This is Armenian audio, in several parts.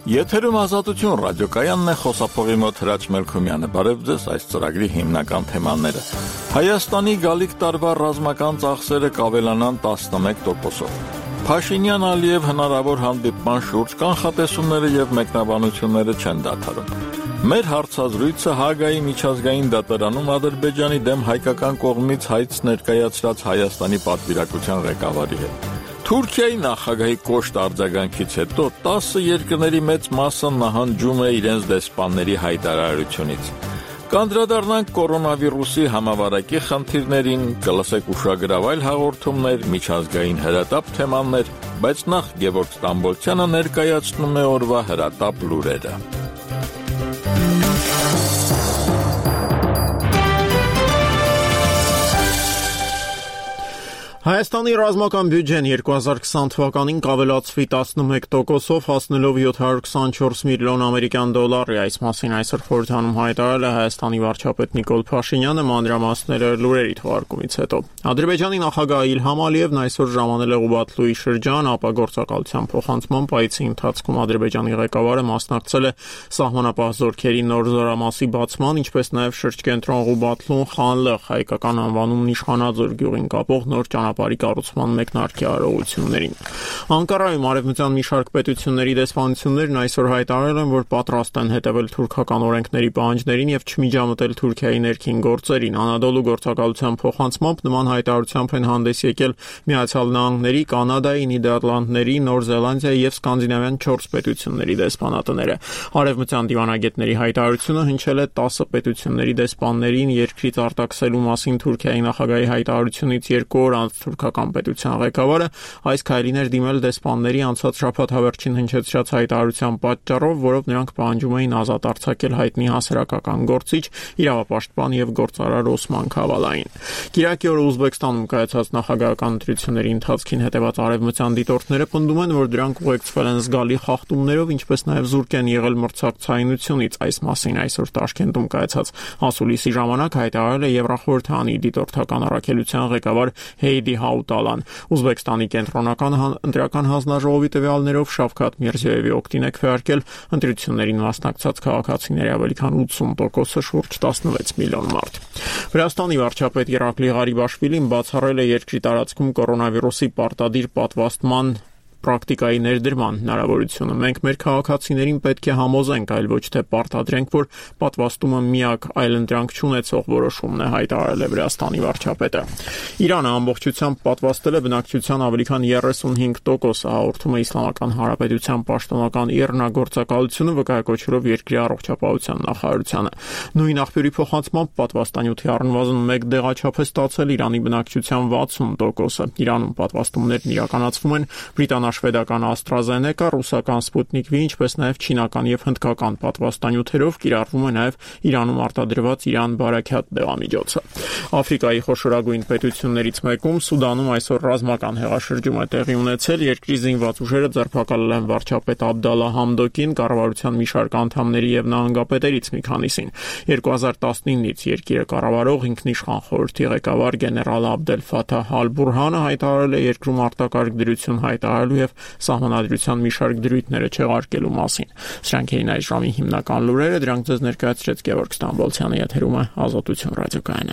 Եթերում Ազատություն ռադիոկայանն է, խոսափողի մոտ Հրաչ Մելքումյանը։ Բարև ձեզ, այս ծրագրի հիմնական թեմաները։ Հայաստանի գալիք տարվա ռազմական ծախսերը կավելանան 11%-ով։ Փաշինյան-Ալիև հնարավոր հանդիպման շուրջ կանխատեսումները եւ մեկնաբանությունները չեն դադարում։ Մեր հարցազրույցը Հագայի միջազգային դատարանում Ադրբեջանի դեմ հայկական կողմից հայց ներկայացրած Հայաստանի պատվիրակության ղեկավարի հետ։ Թուրքիայի նախագահի կոշտ արձագանքից հետո 10 երկրների մեծ մասը նահանջում է իրենց դեսպանների հայտարարությունից։ Կանդրադառնանք կորոնավիրուսի համավարակի խնդիրներին, կլսեք ուշագրավ այլ հաղորդումներ, միջազգային հրատապ թեմաներ, բայց նախ Գևորգ Ստամբոլցյանը ներկայացնում է օրվա հրատապ լուրերը։ Հայաստանի ռազմական բյուջեն 2020 թվականին կավելացվի 11%-ով, հասնելով 724 միլիոն ամերիկյան դոլարի։ Այս մասին այսօր խորհրդանում հայտարարել է Հայաստանի վարչապետ Նիկոլ Փաշինյանը, մանրամասները լուրերի թողարկումից հետո։ Ադրբեջանի նախագահ Իլհամ Ալիևն այսօր ժամանել է Ղուբատլուի շրջան, ապա գործակալության փոխանցման պայծի ընթացքում Ադրբեջանի ղեկավարը մասնակցել է սահմանապահ զորքերի նոր զորամասի բացման, ինչպես նաև շրջկենտրոն Ղուբատլուն Խանլեղ հայկական անվանումն Իշխանաձոր գյուղին կապող նոր ճանապարհի կառուցման մեկնարկի արարողություններին։ Անկարայում արևմտյան մի շարք պետությունների դեսպանություններն այսօր հայտարարել են, որ պատրաստ են հետևել թուրքական օրենքների պահանջներին եւ չմիջամտել Թուրքիայի ներքին գործերին։ Անադոլու գործակալության փոխանցմամբ նման հայտարարությամբ են հանդես եկել Միացյալ Նահանգների, Կանադայի, Նիդերլանդների, Նոր Զելանդիայի եւ Սկանդինավյան 4 պետությունների դեսպանատները։ Արևմտյան դիվանագետների հայտարարությունը հնչել է 10 պետությունների դեսպաններին երկրից արտաքսելու մասին Թուրքիայի նախագահի հայտարարությունից 2 օր անց թուրքական պետության ղեկավարը այս քայլին էր դիմել դեսպանների անցած շաբաթ հավերժին հնչեցրած հայտարարության պատճառով, որով նրանք պահանջում էին ազատ արձակել հայտնի հասարակական գործիչ, իրավապաշտպան եւ գործարար Օսման Քավալային։ Կիրակի օրը Ուզբեկստանում կայացած նախագահական ընտրությունների ընթացքին հետևած արևմտյան դիտորդները պնդում են, որ դրանք ուղեկցվել են զգալի խախտումներով, ինչպես նաև զուրկ են եղել մրցակցայնությունից։ Այս մասին այսօր Տաշկենտում կայացած ասուլիսի ժամանակ հայտարարել է Եվրախորհրդանի դիտորդական առաքելության ղեկավար Հեյդի Հաուտալան։ Ուզբեկստանի կենտրոնական ընտրական հանձնաժողովի տվյալներով Շավքաթ Միրզիոյևի օգտին է քվեարկել ընտրություններին մասնակցած քաղաքացիների ավելի քան 80%-ը, շուրջ 16 միլիոն մարդ։ Վրաստանի վարչապետ Իրակլի Ղարիբաշվիլին բացառել է երկրի տարածքում կորոնավիրուսի պարտադիր պատվաստման պրակտիկայի ներդրման հնարավորությունը։ Մենք մեր քաղաքացիներին պետք է համոզենք, այլ ոչ թե պարտադրենք, որ պատվաստումը միակ այլընտրանք չունեցող որոշումն է, հայտարարել է Վրաստանի վարչապետը։ Իրանը ամբողջությամբ պատվաստել է բնակչության ավելի քան 35%-ը, հաղորդում է Իսլամական Հանրապետության պաշտոնական ԻՌՆԱ գործակալությունը, վկայակոչելով երկրի առողջապահության նախարարությանը։ Նույն աղբյուրի փոխանցմամբ պատվաստանյութի առնվազն 1 դեղաչափ է ստացել Իրանի բնակչության 60%-ը։ Իրանում պատվաստումներն իրականացվում են բրիտանա-շվեդական AstraZeneca, ռուսական Sputnik V, ինչպես նաև չինական եւ հնդկական պատվաստանյութերով, կիրառվում է նաև Իրանում արտադրված Իրան բարաքյաթ դեղամիջոցը։ Աֆրիկայի խոշորագույն պետություններից մեկում Սուդանում այսօր ռազմական հեղաշրջում է տեղի ունեցել։ Երկրի զինված ուժերը ձերբակալել են վարչապետ Աբդալլա Համդոկին, կառավարության մի շարք անդամների եւ նահանգապետերից մի քանիսին։ 2019-ից երկիրը կառավարող ինքնիշխան խորհրդի ղեկավար գեներալ Աբդել Ֆաթահ Ալ-Բուրհանը հայտարարել է երկրում արտակարգ դրություն հայտարարելու եւ սահմանադրության մի շարք դրույթները չեղարկելու մասին։ Սրանք էին այս ժամի հիմնական լուրերը, դրանք ձեզ ներկայացրեց Գևորգ Ստամբոլցյանը, եթերում է Ազատություն ռադիոկայանը։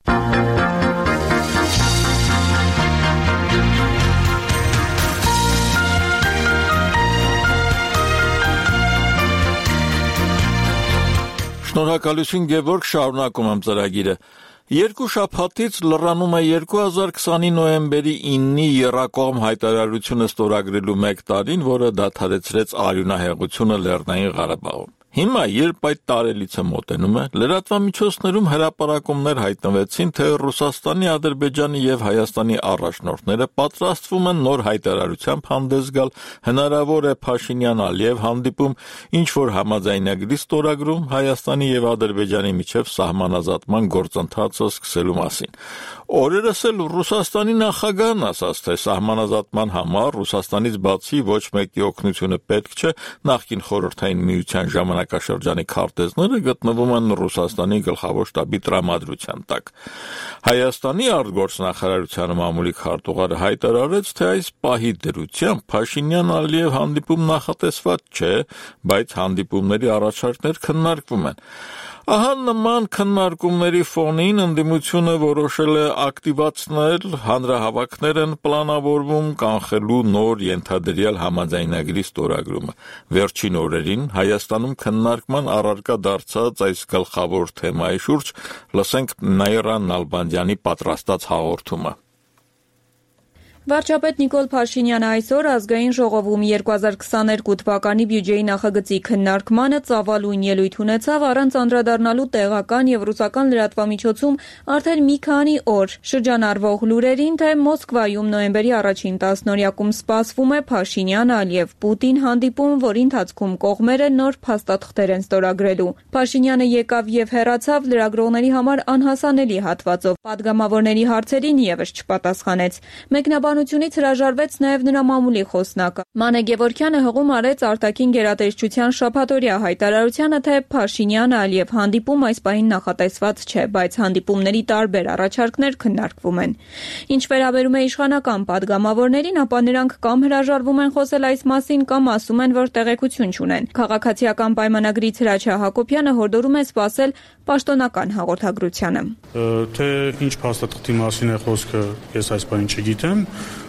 Շնորհակալություն Գևորգ, շարունակում եմ ծրագիրը։ Երկու շաբաթից լրանում է 2020-ի նոյեմբերի 9-ի եռակողմ հայտարարությունը ստորագրելու 1 տարին, որը դադարեցրեց արյունահեղությունը Լեռնային Ղարաբաղում։ Հիմա, երբ այդ տարելիցը մոտենում է, լրատվամիջոցներում հրապարակումներ հայտնվեցին, թե Ռուսաստանի, Ադրբեջանի եւ Հայաստանի առաջնորդները պատրաստվում են նոր հայտարարությամբ հանդես գալ, հնարավոր է Փաշինյան-Ալիև հանդիպում, ինչ որ համաձայնագրի ստորագրում Հայաստանի եւ Ադրբեջանի միջև սահմանազատման գործընթացը սկսելու մասին։ Օրերս էլ Ռուսաստանի նախագահն ասաց, թե սահմանազատման համար Ռուսաստանից բացի ոչ մեկի օգնությունը պետք չէ, նախկին խորհրդային միության ժամանակ ժամանակաշրջանի քարտեզները գտնվում են Ռուսաստանի գլխավոր շտաբի տրամադրության տակ։ Հայաստանի արտգործնախարարության մամուլի քարտուղարը հայտարարեց, թե այս պահի դրությամբ Փաշինյան-Ալիև հանդիպում նախատեսված չէ, բայց հանդիպումների առաջարկներ քննարկվում են։ Ահա նման քննարկումների ֆոնին ընդդիմությունը որոշել է ակտիվացնել, հանրահավաքներ են պլանավորվում կանխելու նոր ենթադրյալ համաձայնագրի ստորագրումը։ Վերջին օրերին Հայաստանում քննարկման առարկա դարձած այս գլխավոր թեմայի շուրջ լսենք Նաիրա Նալբանդյանի պատրաստած հաղորդումը։ Վարչապետ Նիկոլ Փաշինյանը այսօր ազգային ժողովում 2022 թվականի բյուջեի նախագծի քննարկմանը ծավալուն ելույթ ունեցավ առանց անդրադառնալու տեղական եւ ռուսական լրատվամիջոցում արդեն մի քանի օր շրջանառվող լուրերին, թե Մոսկվայում նոյեմբերի 1-ին 10-օրյակում սպասվում է Փաշինյան-Ալիև-Պուտին հանդիպում, որի ընթացքում կողմերը նոր փաստաթղթեր են ստորագրելու։ Փաշինյանը եկավ եւ հեռացավ լրագրողների համար անհասանելի հատվածով։ Պատգամավորների հարցերին եւս չպատասխանեց։ Մեկնաբանությունից հրաժարվեց նաև նրա մամուլի խոսնակը։ Մանե Գևորգյանը հղում արեց արտաքին գերատեսչության շաբաթօրյա հայտարարությանը, թե Փաշինյան-Ալիև հանդիպում այս պահին նախատեսված չէ, բայց հանդիպումների տարբեր առաջարկներ քննարկվում են։ Ինչ վերաբերում է իշխանական պատգամավորներին, ապա նրանք կամ հրաժարվում են խոսել այս մասին, կամ ասում են, որ տեղեկություն չունեն։ Քաղաքացիական պայմանագրից Հրաչյա Հակոբյանը հորդորում է սպասել պաշտոնական հաղորդագրությանը։ Թե ինչ փաստաթղթի մասին է խոսքը, ես այս բանը չգիտեմ,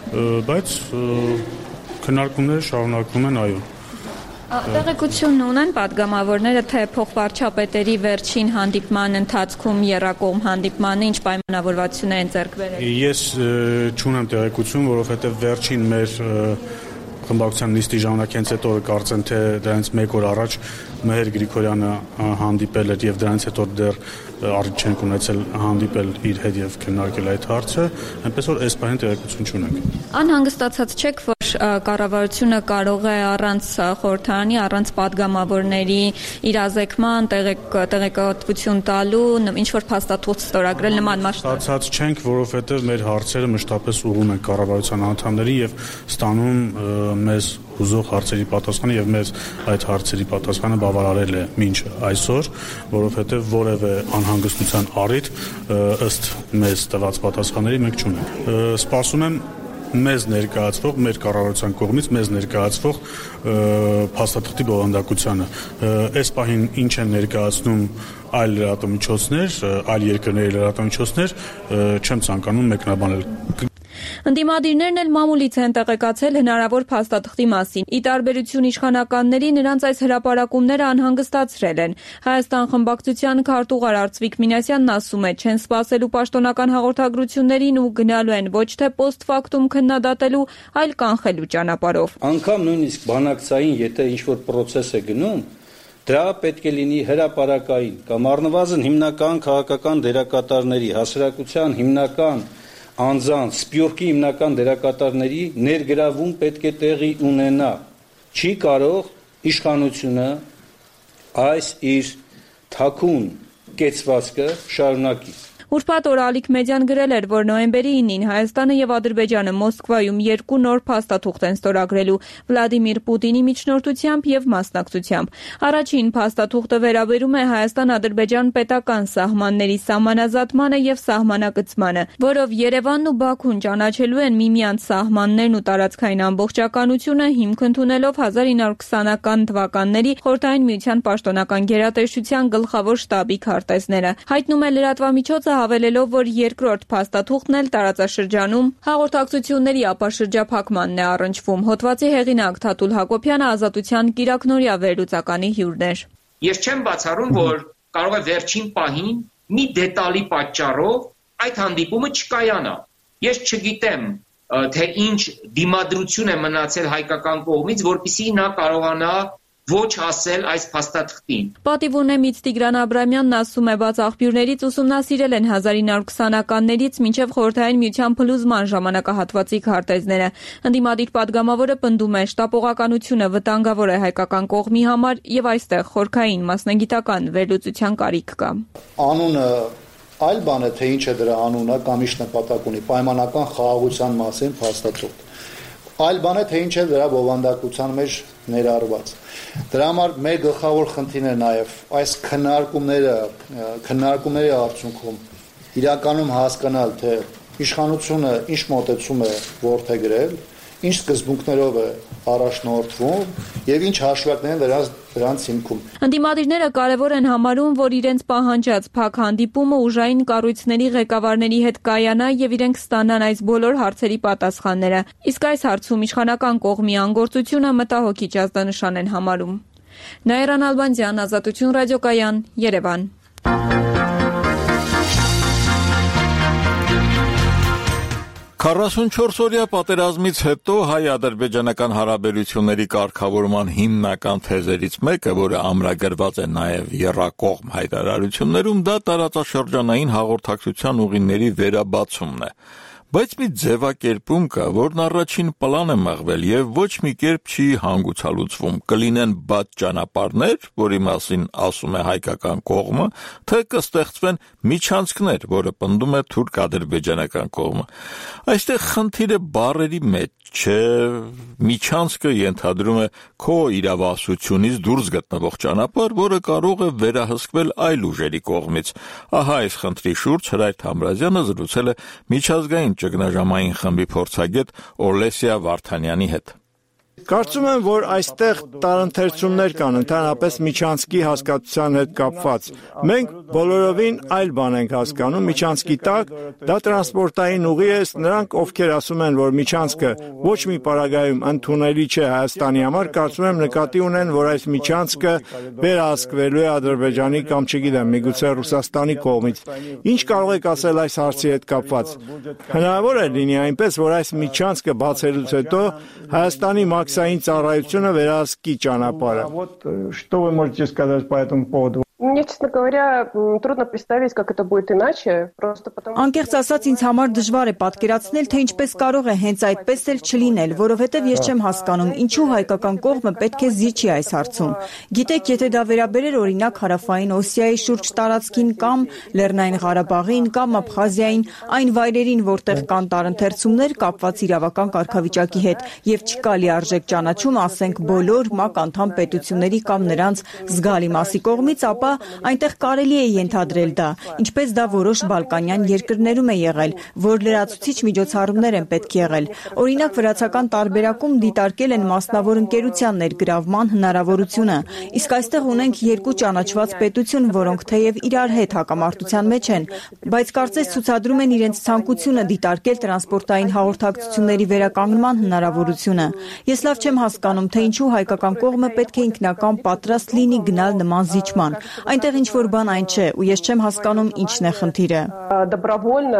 բայց քննարկումները շարունակվում են, այո։ Տեղեկություն ունեն պատգամավորները, թե փոխվարչապետերի վերջին հանդիպման ընթացքում եռակողմ հանդիպմանը ինչ պայմանավորվածություններ են ձեռք բերել։ Ես չունեմ տեղեկություն, որովհետև վերջին մեր խմբակցության նիստի ժամանակ հենց այդ օրը կարծեմ, թե դրանից մեկ օր առաջ Մհեր Գրիգորյանը հանդիպել էր եւ դրանից հետո դեռ առիթ չենք ունեցել հանդիպել իր հետ եւ քննարկել այդ հարցը, այնպես որ այս բանը տեղեկություն չունենք։ Անհանգստացած չեք, որ կառավարությունը կարող է առանց խորհրդարանի, առանց պատգամավորների իրազեկման տեղեկատվություն տալու, ինչ որ փաստաթուղթ ստորագրել նման մասշտաբով։ Ստացած չենք, որովհետեւ մեր հարցերը մշտապես ուղղում են կառավարության անդամներին եւ ստանում մեզ հուզող հարցերի պատասխանը եւ մեզ այդ հարցերի պատասխանը բավարարել է մինչ այսօր, որովհետեւ որևէ անհանգստության առիթ ըստ մեզ տված պատասխանների մենք չունենք։ Սպասում եմ մեզ ներկայացվող, մեր կառավարության կողմից մեզ ներկայացվող փաստաթղթի բովանդակությանը։ Այս պահին ինչ են ներկայացնում այլ լրատվամիջոցներ, այլ երկրների լրատվամիջոցներ, չեմ ցանկանում մեկնաբանել։ Ընդդիմադիրներն էլ մամուլից են տեղեկացել հնարավոր փաստաթղթի մասին։ Ի տարբերություն իշխանականների, նրանց այս հրապարակումները անհանգստացրել են։ Հայաստան խմբակցության քարտուղար Արծվիկ Մինասյանն ասում է, չեն սպասելու պաշտոնական հաղորդագրություններին ու գնալու են ոչ թե post-factum քննադատելու, այլ կանխելու ճանապարհով։ Անկամ նույնիսկ բանակցային, եթե ինչ-որ process է գնում, դրա պետք է լինի հրապարակային կամ առնվազն հիմնական քաղաքական դերակատարների, հասարակության հիմնական անձանց, սպյուրքի հիմնական դերակատարների ներգրավում պետք է տեղի ունենա։ Չի կարող իշխանությունը այս իր թաքուն կեցվածքը շարունակի։ Ուրբաթ օր Ալիք Մեդիան գրել էր, որ նոյեմբերի 9-ին Հայաստանը եւ Ադրբեջանը Մոսկվայում 2 նոր փաստաթուղթ են ստորագրելու Վլադիմիր Պուտինի միջնորդությամբ եւ մասնակցությամբ։ Առաջին փաստաթուղթը վերաբերում է Հայաստան-Ադրբեջան պետական սահմանների սահմանազատմանը եւ սահմանակցմանը, որով Երևանն ու Բաքուն ճանաչելու են միմյանց սահմաններն ու տարածքային ամբողջականությունը, հիմք ընդունելով 1920-ական թվականների Խորհրդային Միության պաշտոնական գերատեսչության գլխավոր շտաբի քարտեզները։ Հայտնում է լրատվամիջոցը, հավելելով, որ երկրորդ փաստաթուղթն էլ տարածաշրջանում հաղորդակցությունների ապաշրջափակմանն է առնչվում։ Հոդվածի հեղինակ Թաթուլ Հակոբյանը Ազատության կիրակնօրյա վերլուծականի հյուրն էր։ Ես չեմ բացառում, որ կարող է վերջին պահին մի դետալի պատճառով այդ հանդիպումը չկայանա։ Ես չգիտեմ, թե ինչ դիմադրություն է մնացել հայկական կողմից, որպեսզի նա կարողանա ոչ ասել այս փաստաթղթին։ Պատիվ ունեմից Տիգրան Աբրամյանն ասում է, բաց աղբյուրներից ուսումնասիրել են 1920-ականներից մինչև Խորհրդային Միության փլուզման ժամանակահատվածի քարտեզները։ Ընդդիմադիր պատգամավորը պնդում է, շտապողականությունը վտանգավոր է հայկական կողմի համար եւ այստեղ խորքային մասնագիտական վերլուծության կարիք կա։ Անունը այլ բան է, թե ինչ է դրա անունը կամ ինչ նպատակ ունի, պայմանական խաղաղության մասին փաստաթուղթ։ Այլ բան է, թե ինչ է դրա բովանդակության մեջ ներառված։ Դրա համար մեր գլխավոր խնդիրն է նաև այս քննարկումների արդյունքում իրականում հասկանալ, թե իշխանությունը ինչ մոտեցում է որդեգրել, ինչ սկզբունքներով է առաջնորդվում եւ ինչ հաշվարկներ են դրանց հիմքում։ Ընդդիմադիրները կարևոր են համարում, որ իրենց պահանջած փակ հանդիպումը ուժային կառույցների ղեկավարների հետ կայանա եւ իրենք ստանան այս բոլոր հարցերի պատասխանները։ Իսկ այս հարցում իշխանական կողմի անգործությունը մտահոգիչ ազդանշան են համարում։ Նաիրա Նալբանդյան, Ազատություն ռադիոկայան, Երևան։ 44-օրյա պատերազմից հետո հայ-ադրբեջանական հարաբերությունների կարգավորման հիմնական թեզերից մեկը, որը ամրագրված է նաև եռակողմ հայտարարություններում, դա տարածաշրջանային հաղորդակցության ուղիների վերաբացումն է։ Բայց մի ձևակերպում կա, որն առաջին պլան է մղվել եւ ոչ մի կերպ չի հանգուցալուծվում։ Կլինեն բաց ճանապարհներ, որի մասին ասում է հայկական կողմը, թե կստեղծվեն միջանցքներ, որը պնդում է թուրք-ադրբեջանական կողմը։ Այստեղ խնդիրը բառերի մեջ չէ, միջանցքը ենթադրում է քո իրավասությունից դուրս գտնվող ճանապարհ, որը կարող է վերահսկվել այլ ուժերի կողմից։ Ահա այս խնդրի շուրջ Հրայր Թամրազյանը զրուցել է միջազգային ճգնաժամային խմբի փորձագետ Օլեսիա Վարդանյանի հետ։ Կարծում եմ, որ այստեղ տարընթերցումներ կան ընդհանրապես միջանցքի հասկացության հետ կապված։ Մենք բոլորովին այլ բան ենք հասկանում միջանցքի տակ, դա տրանսպորտային ուղի է, նրանք ովքեր ասում են, որ միջանցքը ոչ մի պարագայում ընդունելի չէ Հայաստանի համար, կարծում եմ նկատի ունեն, որ այս միջանցքը վերահսկվելու է Ադրբեջանի կամ չգիտեմ, միգուցե Ռուսաստանի կողմից։ Ինչ կարող եք ասել այս հարցի հետ կապված։ Հնարավոր է լինի այնպես, որ այս միջանցքը բացելուց հետո Հայաստանի Максային ծառայությունը վերահսկի ճանապարհը։ Что вы можете сказать по этому поводу? Мне, честно говоря, трудно представить, как это будет иначе, просто потому что... Անկեղծ ասած, ինձ համար դժվար է պատկերացնել, թե ինչպես կարող է հենց այդպես էլ չլինել, որովհետև ես չեմ հասկանում, ինչու հայկական կողմը պետք է զիջի այս հարցում։ Գիտեք, եթե դա վերաբերեր օրինակ Հարավային Օսիայի շուրջ տարածքին կամ Լեռնային Ղարաբաղին կամ Աբխազիային, այն վայրերին, որտեղ կան տարընթերցումներ կապված իրավական կարգավիճակի հետ եւ չկա լիարժեք ճանաչում, ասենք բոլոր ՄԱԿ անդամ պետությունների կամ նրանց զգալի մասի կողմից, ապա այնտեղ կարելի է ենթադրել դա, ինչպես դա որոշ բալկանյան երկրներում է եղել, որ լրացուցիչ միջոցառումներ են պետք եղել։ Օրինակ վրացական տարբերակում դիտարկել են մասնավոր ընկերության ներգրավման հնարավորությունը, իսկ այստեղ ունենք երկու ճանաչված պետություն, որոնք թեև իրար հետ հակամարտության մեջ են, բայց կարծես ցուցադրում են իրենց ցանկությունը դիտարկել տրանսպորտային հաղորդակցությունների վերականգնման հնարավորությունը։ Ես լավ չեմ հասկանում, թե ինչու հայկական կողմը պետք է ինքնական պատրաստ լինի գնալ նման զիջման։ Այնտեղ ինչ-որ բան այն չէ, ու ես չեմ հասկանում ինչն է խնդիրը։ Добровольно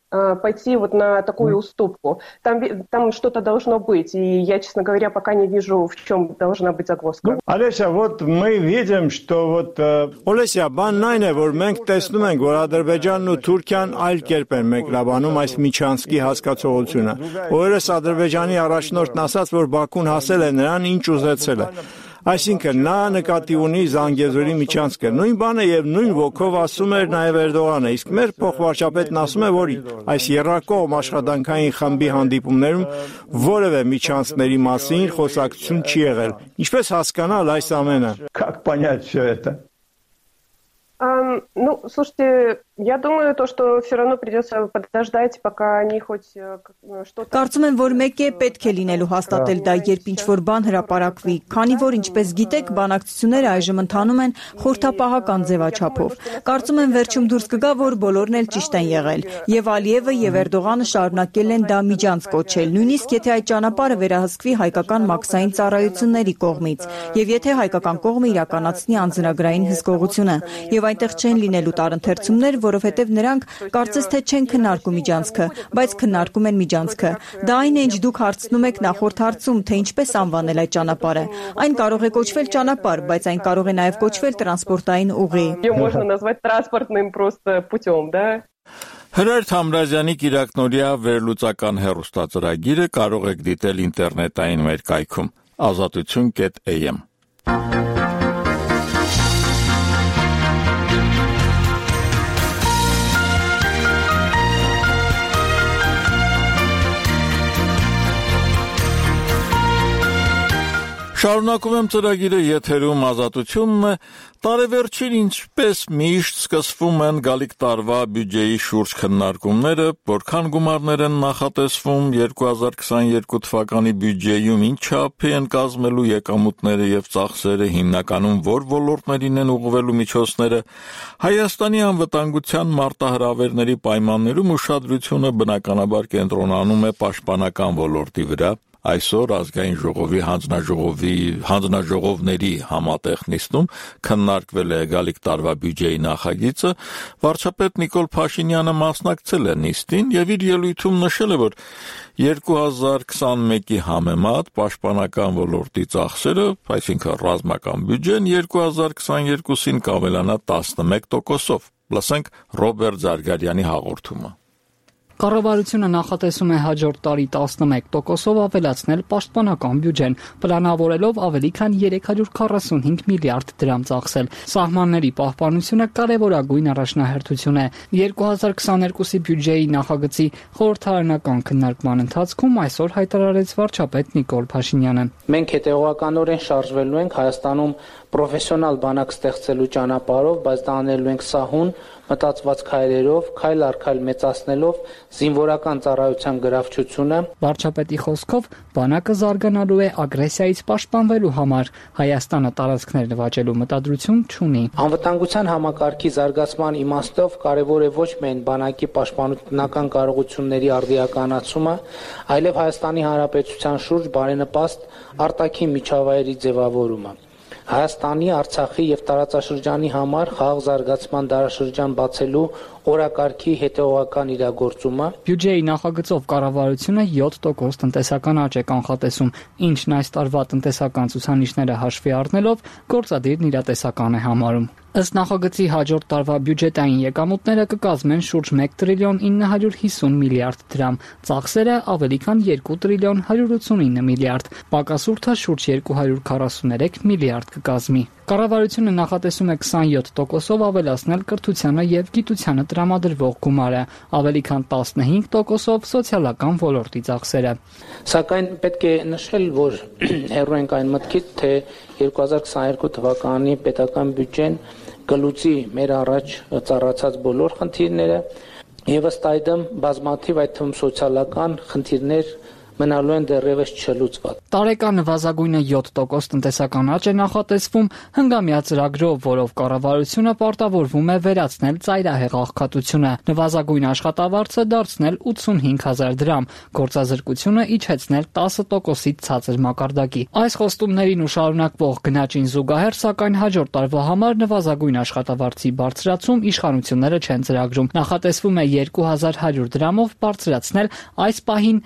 пойти вот на такую уступку. Там что-то должно быть, и я, честно говоря, пока не вижу, в чем должна быть загвоздка. Олеся, вот мы видим, что вот Олеся, բանն այն է, որ մենք տեսնում ենք, որ Ադրբեջանն ու Թուրքիան այլ կերպ են մեկնաբանում այս միջանցքի հասկացողությունը։ Օրերս Ադրբեջանի առաջնորդն ասաց, որ Բաքուն հասել է նրան, ինչ ուզեցել է։ Այսինքն նա նկատի ունի Զանգեզուրի միջանցքը։ Նույն բանը եւ նույն ոգով ասում էր նաեւ Էրդողանը, իսկ մեր փոխվարչապետն ասում է, որ այս երրակողմ աշխատանքային խմբի հանդիպումներում որևէ միջանցքների մասին խոսակցություն չի եղել։ Ինչպես հասկանալ այս ամենը։ Как понять всё это? Ну, слушайте, я думаю, то, что все равно придется подождать, пока они хоть что-то... Կարծում եմ, որ մեկ է պետք է լինելու հաստատել դա, երբ ինչ-որ բան հրապարակվի, քանի որ ինչպես գիտեք, բանակցությունները այժմ ընթանում են խորհրդապահական ձևաչափով։ Կարծում եմ վերջում դուրս կգա, որ բոլորն էլ ճիշտ են եղել, եւ Ալիևը եւ Էրդողանը շարունակել են դա միջանց կոչել, նույնիսկ եթե այդ ճանապարհը վերահսկվի հայկական մաքսային ծառայությունների կողմից, եւ եթե հայկական կողմը իրականացնի անձնագրային հսկողությունը, եւ այնտեղ չեն լինելու տարընթերցումներ, որովհետև նրանք կարծես թե չեն քննարկում միջանցքը, բայց քննարկում են միջանցքը։ Դա այն է, ինչ դուք հարցնում եք նախորդ հարցում, թե ինչպես անվանել այդ ճանապարհը։ Այն կարող է կոչվել ճանապարհ, բայց այն կարող է նաև կոչվել տրանսպորտային ուղի։ Можно назвать транспортным просто путем, да? Հրայր Թամրազյանի կիրակնօրյա վերլուծական հեռուստածրագիրը կարող եք դիտել ինտերնետային մեր կայքում azatutun.am Շարունակում եմ ծրագիրը եթերում ազատությունն է, տարեվերջին ինչպես միշտ սկսվում են գալիք տարվա բյուջեի շուրջ քննարկումները, որքան գումարներ են նախատեսվում 2022 թվականի բյուջեում, ինչ չափի են կազմելու եկամուտները եւ ծախսերը, հիմնականում որ ոլորտներին են ուղղվելու միջոցները, Հայաստանի անվտանգության մարտահրավերների պայմաններում ուշադրությունը բնականաբար կենտրոնանում է պաշտպանական ոլորտի վրա, Այսօր ազգային ժողովի հանձնաժողովների համատեղ նիստում քննարկվել է գալիք տարվա բյուջեի նախագիծը, վարչապետ Նիկոլ Փաշինյանը մասնակցել է նիստին եւ իր ելույթում նշել է, որ 2021-ի համեմատ պաշտպանական ոլորտի ծախսերը, այսինքն ռազմական բյուջեն 2022-ին կավելանա 11%-ով։ Լսենք Ռոբերտ Զարգարյանի հաղորդումը։ Կառավարությունը նախատեսում է հաջորդ տարի 11%-ով ավելացնել պաշտպանական բյուջեն, պլանավորելով ավելի քան 345 միլիարդ դրամ ծախսել։ Սահմանների պահպանությունը կարևորագույն առաջնահերթություն է։ 2022-ի բյուջեի նախագծի խորհրդարանական քննարկման ընթացքում այսօր հայտարարեց վարչապետ Նիկոլ Փաշինյանը։ Մենք հետևողականորեն շարժվելու ենք Հայաստանում պրոֆեսիոնալ բանակ ստեղծելու ճանապարհով, բայց դա անելու ենք սահուն, մտածված քայլերով, քայլ առ քայլ մեծացնելով զինվորական ծառայության գրավչությունը։ Վարչապետի խոսքով բանակը զարգանալու է ագրեսիայից պաշտպանվելու համար, Հայաստանը տարածքներ նվաճելու մտադրություն չունի։ Անվտանգության համակարգի զարգացման իմաստով կարևոր է ոչ միայն բանակի պաշտպանողական կարողությունների արդիականացումը, այլև Հայաստանի Հանրապետության շուրջ բարենպաստ արտաքին միջավայրի ձևավորումը։ Հայաստանի, Արցախի եւ տարածաշրջանի համար խաղաղ զարգացման դարաշրջան բացելու օրակարգի հետևողական իրագործումը։ Բյուջեի նախագծով կառավարությունը 7% տնտեսական աճ է կանխատեսում, ինչն այս տարվա տնտեսական ցուցանիշները հաշվի առնելով գործադիր իրատեսական է համարում։ Ըստ նախագծի հաջորդ տարվա բյուջետային եկամուտները կկազմեն շուրջ 1 տրիլիոն 950 միլիարդ դրամ, ծախսերը ավելի քան 2 տրիլիոն 189 միլիարդ, պակասուրդը շուրջ 243 միլիարդ կկազմի։ Կառավարությունը նախատեսում է 27%-ով ավելացնել կրթությանը եւ գիտությանը տրամադրվող գումարը, ավելի քան 15%-ով սոցիալական ոլորտի ծախսերը։ Սակայն պետք է նշել, որ հեռու ենք այն մտքից, թե 2022 թվականի պետական բյուջեն կլուծի մեր առաջ ծառացած բոլոր խնդիրները եւ ըստ այդմ բազմաթիվ այդ թվում սոցիալական խնդիրներ մնալու են դեռևս չլուծված։ Տարեկան նվազագույնը 7% տնտեսական աճ է նախատեսվում հնգամյա ծրագրով, որով կառավարությունը պարտավորվում է վերացնել ծայրահեղ աղքատությունը, նվազագույն աշխատավարձը դարձնել 85,000 դրամ, գործազրկությունը իջեցնել 10%-ից ցածր մակարդակի։ Այս խոստումներին ու շարունակվող գնաճին զուգահեռ, սակայն հաջորդ տարվա համար նվազագույն աշխատավարձի բարձրացում իշխանությունները չեն ծրագրում։ Նախատեսվում է 2100 դրամով բարձրացնել այս պահին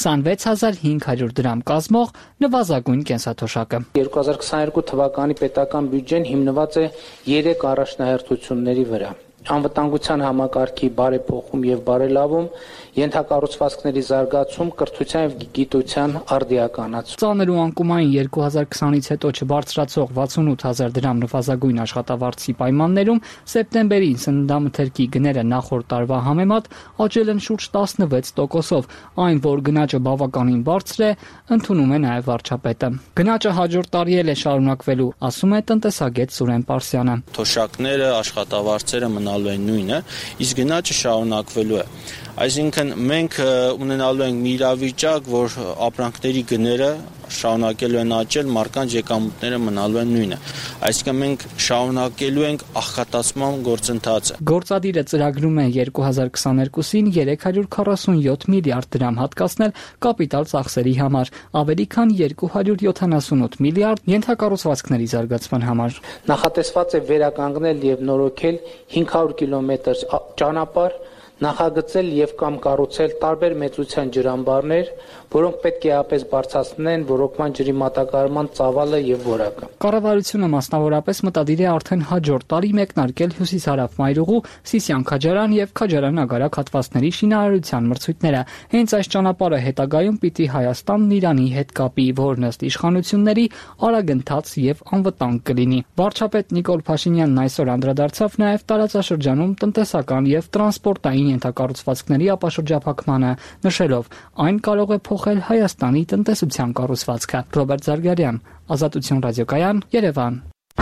26500 դրամ կազմող նվազագույն կենսաթոշակը։ 2022 թվականի պետական բյուջեն հիմնված է 3 առաջնահերթությունների վրա։ Անվտանգության համակարգի բարեփոխում եւ բարելավում, ենթակառուցվածքների զարգացում, կրթության եւ գիտության արդիականացում։ Ծանր ու անկումային 2020-ից հետո չբարձրացող 68000 դրամ նվազագույն աշխատավարձի պայմաններում սեպտեմբերին սննդամթերքի գները նախորդ տարվա համեմատ աճել են շուրջ 16%-ով, այն որ գնաճը բավականին բարձր է, ընդունում է նաեւ վարչապետը։ Գնաճը հաջորդ տարի էլ է շարունակվելու, ասում է տնտեսագետ Սուրեն Պարսյանը։ Թոշակները, աշխատավարձերը մնալու են նույնը, իսկ գնաճը շարունակվելու է։ Այսինքն մենք ունենալու ենք մի իրավիճակ, որ ապրանքների գները շարունակելու են աճել, մարկանց եկամուտները մնալու են նույնը։ Այսինքն մենք շարունակելու ենք աղքատացման գործընթացը։ Գործադիրը ծրագրում է 2022-ին 347 միլիարդ դրամ հատկացնել կապիտալ ծախսերի համար, ավելի քան 278 միլիարդ ենթակառուցվածքների զարգացման համար։ Նախատեսված է վերականգնել եւ նորոգել 500 կիլոմետր ճանապարհ, նախագծել եւ կամ կառուցել տարբեր մեծության ջրամբարներ, որոնք պետք է ապես բարձրացնեն ռոռոկման ջրի մատակարարման ծավալը եւ որակը։ Կառավարությունը մասնավորապես մտադիր է արդեն հաջորդ տարի մեկնարկել Հյուսիսարավ մայրուղու Սիսիան-Քաջարան եւ Քաջարան-Ագարակ հատվածների շինարարության մրցույթները։ Հենց այս ճանապարհը հետագայում պիտի Հայաստանն Իրանի հետ կապի, որն ըստ իշխանությունների արագընթաց եւ անվտանգ կլինի։ Վարչապետ Նիկոլ Փաշինյանն այսօր անդրադարձավ նաեւ տարածաշրջանում տնտեսական եւ տրանսպորտային ենթակառուցվածքների ապաշրջափակմանը, նշելով, այն կարող է փոխել Հայաստանի տնտեսության կառուցվածքը։ Ռոբերտ Զարգարյան, Ազատություն ռադիոկայան, Երևան։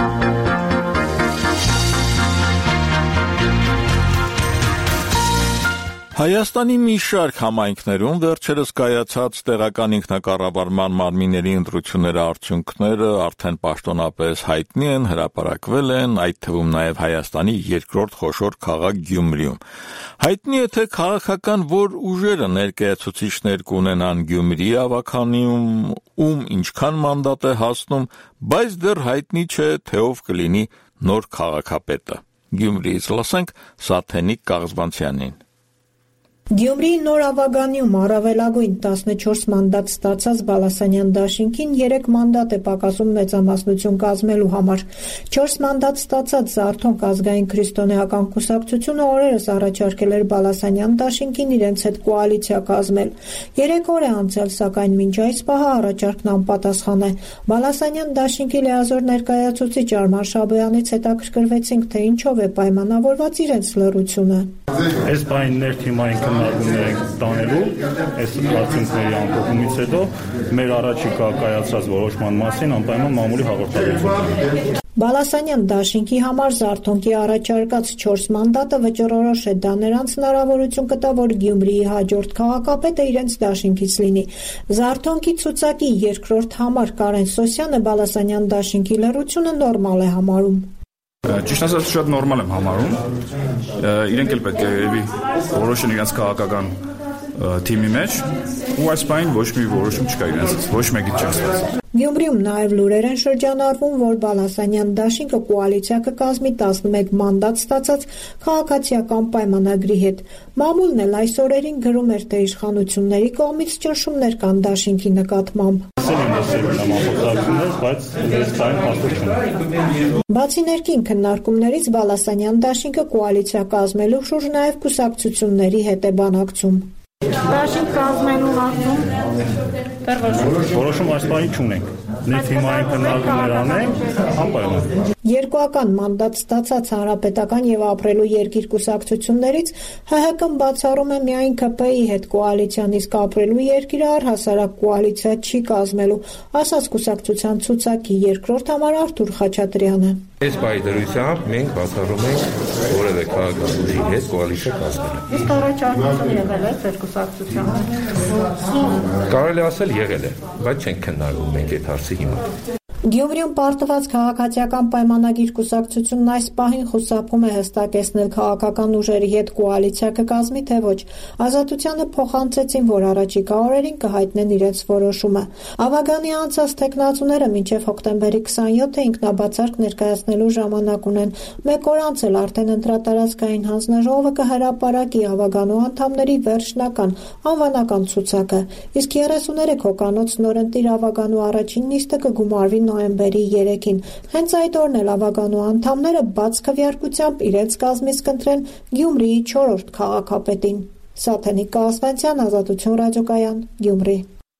Հայաստանի մի շարք համայնքներում վերջերս կայացած տեղական ինքնակառավարման մարմինների ընտրությունների արդյունքները արդեն պաշտոնապես հայտնի են, հրապարակվել են, այդ թվում նաև Հայաստանի երկրորդ խոշոր քաղաք Գյումրիում։ Հայտնի է, թե քաղաքական որ ուժերը ներկայացուցիչներ կունենան Գյումրիի ավագանիում, ում ինչքան մանդատ է հասնում, բայց դեռ հայտնի չէ, թե ով կլինի նոր քաղաքապետը։ Գյումրիից լսենք Սաթենիկ Կաղզբանցյանին։ Գյումրիի նոր ավագանիում առավելագույն 14 մանդատ ստացած Բալասանյան դաշինքին 3 մանդատ է պակասում մեծամասնություն կազմելու համար։ 4 մանդատ ստացած Զարթոնք ազգային քրիստոնեական կուսակցությունը օրերս առաջարկել էր Բալասանյան դաշինքին իրենց հետ կոալիցիա կազմել։ 3 օր է անցել, սակայն մինչ այս պահը առաջարկն անպատասխան է։ Բալասանյան դաշինքի լիազոր ներկայացուցիչ Արման Շաբոյանից հետաքրքրվեցինք, թե ինչով է պայմանավորված իրենց լռությունը։ Այս բանի ներթիմային քննարկումներ ենք տանելու, այս արդյունքների ամփոփումից հետո մեր առաջիկա կայացած որոշման մասին անպայման մամուլի հաղորդագրություն։ Բալասանյան դաշինքի համար Զարթոնքի առաջարկած 4 մանդատը վճռորոշ է, դա նրանց հնարավորություն կտա, որ Գյումրիի հաջորդ քաղաքապետը իրենց դաշինքից լինի։ Զարթոնքի ցուցակի երկրորդ համար Կարեն Սոսյանը Բալասանյան դաշինքի լռությունը նորմալ է համարում։ Ճիշտ ասած շատ նորմալ եմ համարում, իրենք էլ պետք է երևի որոշեն իրենց քաղաքական թիմի մեջ, ու այս բանին ոչ մի որոշում չկա իրենց, ոչ մեկից չի ստացել։ Գյումրիում նաև լուրեր են շրջանառվում, որ Բալասանյան դաշինքը կոալիցիա կկազմի 11 մանդատ ստացած քաղաքացիական պայմանագրի հետ։ Մամուլն էլ այս օրերին գրում էր, թե իշխանությունների կողմից ճնշումներ կան դաշինքի նկատմամբ։ Բացի ներքին քննարկումներից Բալասանյան դաշինքը կոալիցիա կազմելու շուրջ նաև կուսակցությունների հետ է բանակցում։ Դաշինք կազմելու հարցում որոշում այս բանի չունենք։ Ներթիմային քննարկումներ անենք, անպայման։ Երկուական մանդատ ստացած Հանրապետական եւ Ապրելու երկիր կուսակցություններից ՀՀԿ-ն բացառում է միայն ԿՊ-ի հետ կոալիցիան, իսկ Ապրելու երկիրը առհասարակ կոալիցիա չի կազմելու, ասաց կուսակցության ցուցակի երկրորդ համար Արթուր Խաչատրյանը։ Այս բայի դրությամբ մենք բացառում ենք որևէ քաղաքական ուժի հետ կոալիցիա կազմել։ Իսկ առաջարկություն եղել է ձեր կուսակցությանը։ Կարելի ասել եղել է, բայց չենք քննարկում մենք այդ հարցի հիմա։ Գյումրիում պարտված քաղաքացիական պայմանագիր կուսակցությունն այս պահին խուսափում է հստակեցնել քաղաքական ուժերի հետ կոալիցիա կկազմի, թե ոչ։ Ազատությանը փոխանցեցին, որ առաջիկա օրերին կհայտնեն իրենց որոշումը։ Ավագանի անցած տեխնացուները մինչև հոկտեմբերի 27-ը ինքնաբացարկ ներկայացնելու ժամանակ ունեն։ Մեկ օր անց էլ արդեն ընտրատարածքային հանձնաժողովը կհրապարակի ավագանու անդամների վերջնական անվանական ցուցակը, իսկ 33 հոկանոց նորընտիր ավագանու առաջին նիստը կգումարվի նոյեմբերի 3-ին։ Հենց այդ օրն էլ ավագանու անդամները բաց քվեարկությամբ իրենց կազմից կընտրեն Գյումրիի 4-րդ քաղաքապետին։ Սաթենիկ Կաղզբանցյան, Ազատություն ռադիոկայան, Գյումրի։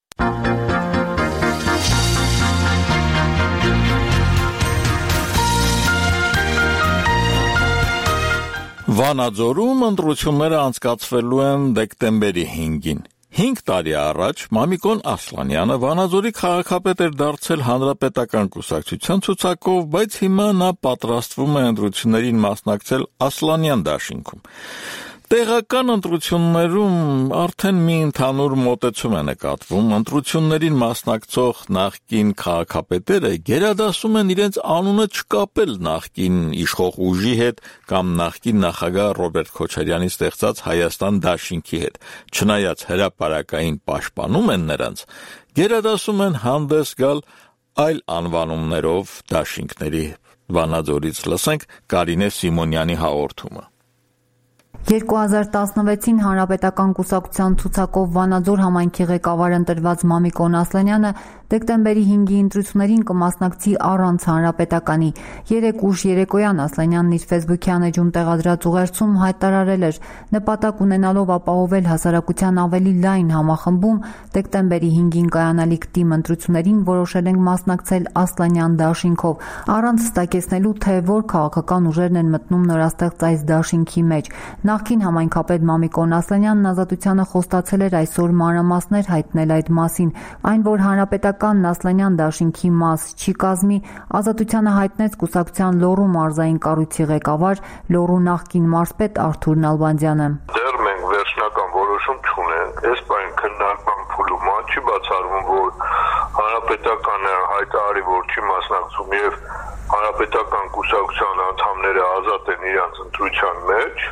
Վանաձորում ընտրությունները անցկացվելու են դեկտեմբերի 5-ին։ 5 տարի առաջ Մամիկոն Ասլանյանը Վանաձորի քաղաքապետ էր դարձել Հանրապետական կուսակցության ցուցակով, բայց հիմա նա պատրաստվում է ընտրություններին մասնակցել Ասլանյան դաշինքում։ Տեղական ընտրություններում արդեն մի ընդհանուր մոտեցում է նկատվում, ընտրություններին մասնակցող նախկին քաղաքապետերը գերադասում են իրենց անունը չկապել նախկին իշխող ուժի հետ կամ նախկին նախագահ Ռոբերտ Քոչարյանի ստեղծած Հայաստան դաշինքի հետ, չնայած հրապարակային պաշտպանում են նրանց, գերադասում են հանդես գալ այլ անվանումներով դաշինքների։ Վանաձորից լսենք Կարինե Սիմոնյանի հաղորդումը։ 2016-ին Հանրապետական կուսակցության ցուցակով Վանաձոր համայնքի ղեկավար ընտրված Մամիկոն Ասլանյանը դեկտեմբերի 5-ի ընտրություններին կմասնակցի առանց Հանրապետականի։ 3 ուշ երեկոյան Ասլանյանն իր Facebook-յան էջում տեղադրած ուղերձում հայտարարել էր, նպատակ ունենալով ապահովել հասարակության ավելի լայն համախմբում, դեկտեմբերի 5-ին կայանալիք թիմ ընտրություններին որոշել ենք մասնակցել Ասլանյան դաշինքով, առանց հստակեցնելու, թե որ քաղաքական ուժերն են մտնում նորաստեղծ այս դաշինքի մեջ։ Նախկին համայնքապետ Մամիկոն Ասլանյանն Ազատությանը խոստացել էր այսօր մանրամասներ հայտնել այդ մասին, այն որ Հանրապետականն Ասլանյան դաշինքի մաս չի կազմի, Ազատությանը հայտնեց կուսակցության Լոռու մարզային կառույցի ղեկավար, Լոռու նախկին մարզպետ Արթուր Նալբանդյանը։ Դեռ մենք վերջնական որոշում չունենք, այս բան քննարկման փուլում չի բացառվում, որ Հանրապետականը հայտարարի, որ չի մասնակցում եւ Հանրապետական կուսակցության անդամները ազատ են իրենց ընտրության մեջ,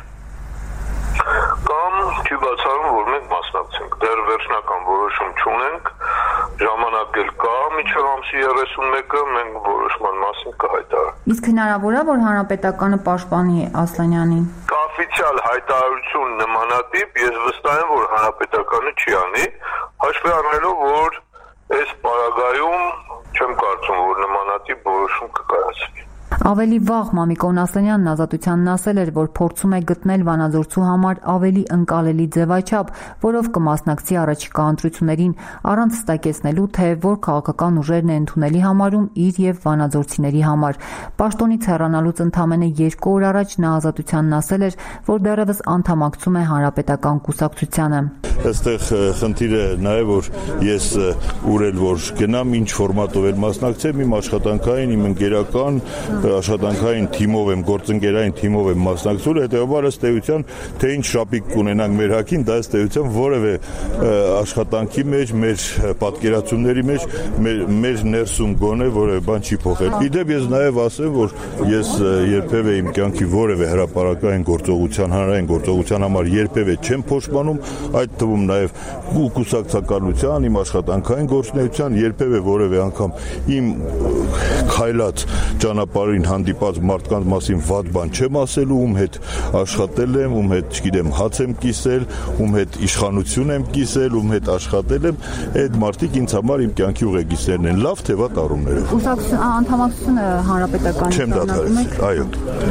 կամ չի բացառվում, որ մենք մասնակցենք։ Դեռ վերջնական որոշում չունենք, ժամանակ էլ կա, մինչև ամսի 31-ը մենք որոշման մասին կհայտարարենք։ Իսկ հնարավոր է, որ Հանրապետականը պաշտպանի Ասլանյանին։ Օֆիցիալ հայտարարություն նմանատիպ ես վստահ եմ, որ Հանրապետականը չի անի, հաշվի առնելով, որ այս պարագայում չեմ կարծում, որ նմանատիպ որոշում կկայացվի։ Ավելի վաղ Մամիկոն Ասլանյանն Ազատությանն ասել էր, որ փորձում է գտնել Վանաձորցու համար ավելի ընկալելի ձևաչափ, որով կմասնակցի առաջիկա ընտրություններին, առանց հստակեցնելու, թե որ քաղաքական ուժերն է ընդունելի համարում իր եւ վանաձորցիների համար։ Պաշտոնից հեռանալուց ընդամենը 2 օր առաջ նա Ազատությանն ասել էր, որ դեռևս անդամակցում է Հանրապետական կուսակցությանը։ Այստեղ խնդիրը նա է, որ ես ուրել որ գնամ, ինչ ֆորմատով էլ մասնակցեմ, իմ աշխատանքային, իմ ընկերական աշխատանքային թիմով եմ, գործընկերային թիմով եմ մասնակցում, հետեւաբար ըստ էության, թե ինչ շապիկ կունենանք մեր հակին, դա ըստ էության որևէ աշխատանքի մեջ, մեր պատկերացումների մեջ, մեր ներսում գոնե որևէ բան չի փոխել։ Իդեպ ես նաև ասեմ, որ ես երբևէ իմ կյանքի որևէ հրապարակային գործողության, հանրային գործողության համար երբևէ չեմ փոշմանում, այդ թվում նաև կուսակցականության, իմ աշխատանքային գործունեության երբևէ որևէ անգամ իմ քայլած ճանապարհին հանդիպած մարդկանց մասին վատ բան չեմ ասելու, ում հետ աշխատել եմ, ում հետ, չգիտեմ, հաց եմ կիսել, ում հետ իշխանություն եմ կիսել, ում հետ աշխատել եմ, այդ մարդիկ ինձ համար իմ կյանքի ուղեկիցներն են, լավ թե վատ առումներով։ Կուսակցության անդամակցությունը Հանրապետականի չեմ դադարեցրել, այո։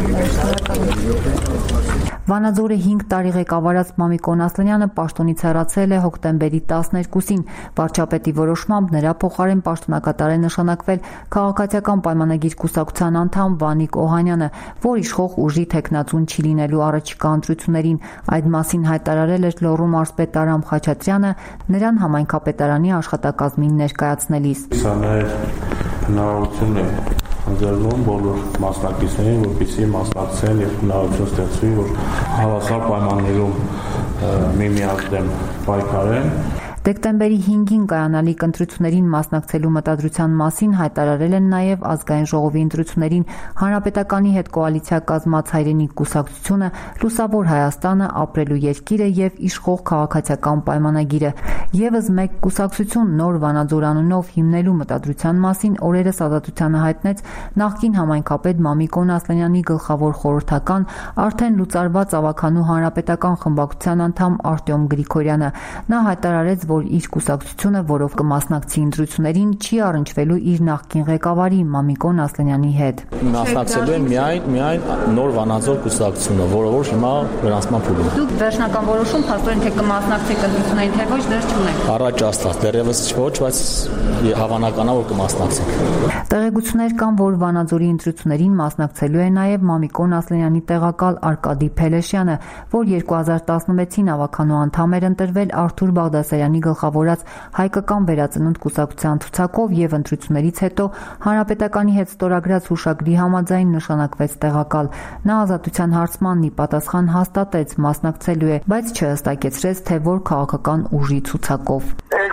Վանաձորը 5 տարի ղեկավարած Մամիկոն Ասլանյանը պաշտոնից հեռացել է հոկտեմբերի 12-ին։ Վարչապետի որոշմամբ նրա փոխարեն պաշտոնակատար է նշանակվել քաղաքացիական պայմանագիր կուսակցության անդամ Վանիկ Օհանյանը, որ իշխող ուժի թեկնածուն չի լինելու առաջիկա ընտրություններին։ Այդ մասին հայտարարել էր Լոռու մարզպետ Արամ Խաչատրյանը նրան համայնքապետարանի աշխատակազմին ներկայացնելիս։ Սա հնարավորություն է ընձեռնում բոլոր մասնակիցներին, որպեսզի մասնակցեն եւ հնարավորություն ստեղծվի, որ հավասար պայմաններում միմյանց դեմ պայքարեն։ Դեկտեմբերի 5-ին կայանալիք ընտրություններին մասնակցելու մտադրության մասին հայտարարել են նաև ազգային ժողովի ընտրություններին Հանրապետականի հետ կոալիցիա կազմած Հայրենիք կուսակցությունը, Լուսավոր Հայաստանը, Ապրելու երկիրը եւ Իշխող քաղաքացիական պայմանագիրը։ Եվս մեկ կուսակցություն նոր Վանաձոր անունով հիմնելու մտադրության մասին օրերս Ազատությանը հայտնեց նախկին համայնքապետ Մամիկոն Ասլանյանի գլխավոր խորհրդական, արդեն լուծարված Ավականու հանրապետական խմբակցության անդամ Արտյոմ Գրիգորյանը։ Նա հայտարարեց, որ իր կուսակցությունը, որով կմասնակցի ընտրություններին, չի առնչվելու իր նախկին ղեկավարի Մամիկոն Ասլանյանի հետ։ Մասնակցելու են միայն նոր Վանաձոր կուսակցությունը, որը որ հիմա գրանցման փուլում է։ Դուք վերջնական որոշում փաստորեն թե կմասնակցեք ընտրություններին, թե ոչ, դեռ չունեք։ Առաջ աստված, դեռևս ոչ, բայց հավանական է, որ կմասնակցենք։ Տեղեկություններ կան, որ Վանաձորի ընտրություններին մասնակցելու է նաև Մամիկոն Ասլանյանի տեղակալ Արկադի Փելեշյանը, որ 2016-ին Ավականու անդամ էր ընտրվել Արթուր Բաղդասարյանի գլխավորած հայկական վերածնունդ կուսակցության ցուցակով եւ ընտրություններից հետո Հանրապետականի հետ ստորագրած հուշագրի համաձայն նշանակվեց տեղակալ։ Նա Ազատության հարցմանն ի պատասխան հաստատեց մասնակցելու է, բայց չհստակեցրեց, թե որ քաղաքական ուժի ցուցակով։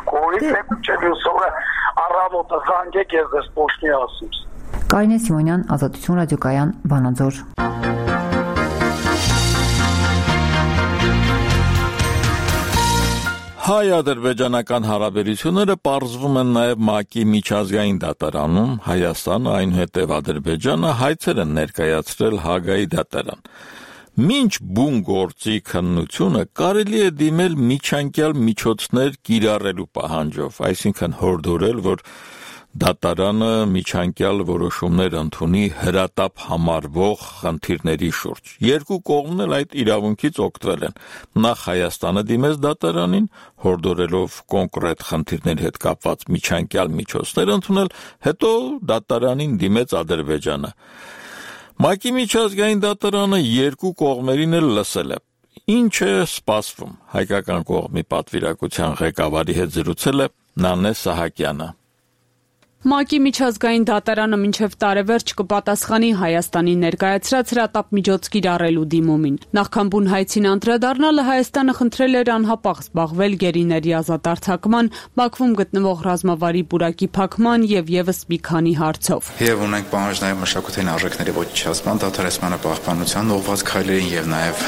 Կարինե Սիմոնյան, Ազատություն ռադիոկայան, Վանաձոր։ Հայ-ադրբեջանական հարաբերությունները պարզվում են նաև ՄԱԿ-ի միջազգային դատարանում, Հայաստանը, այնուհետև Ադրբեջանը հայցեր են ներկայացրել Հագայի դատարան։ Մինչ բուն գործի քննությունը կարելի է դիմել միջանկյալ միջոցներ կիրառելու պահանջով, այսինքն հորդորել, որ դատարանը միջանկյալ որոշումներ ընդունի հրատապ համարվող խնդիրների շուրջ։ Երկու կողմն էլ այդ իրավունքից օգտվել են։ Նախ Հայաստանը դիմեց դատարանին, հորդորելով կոնկրետ խնդիրների հետ կապված միջանկյալ միջոցներ ընդունել, հետո դատարանին դիմեց Ադրբեջանը։ ՄԱԿ-ի միջազգային դատարանը երկու կողմերին էլ լսել է։ Ինչ է սպասվում։ Հայկական կողմի պատվիրակության ղեկավարի հետ զրուցել է Նանե Սահակյանը։ ՄԱԿ-ի միջազգային դատարանը մինչև տարեվերջ կպատասխանի Հայաստանի ներկայացրած հրատապ միջոց կիրառելու դիմումին։ Նախքան բուն հայցին անդրադառնալը Հայաստանը խնդրել էր անհապաղ զբաղվել գերիների ազատ արձակման, Բաքվում գտնվող ռազմավարի պուրակի փակման եւ եւս մի քանի հարցով։ Եվ ունենք պահանջ նաեւ մշակութային արժեքների ոչնչացման, դադարեցմանը պահպանության ուղղված քայլերին եւ նաեւ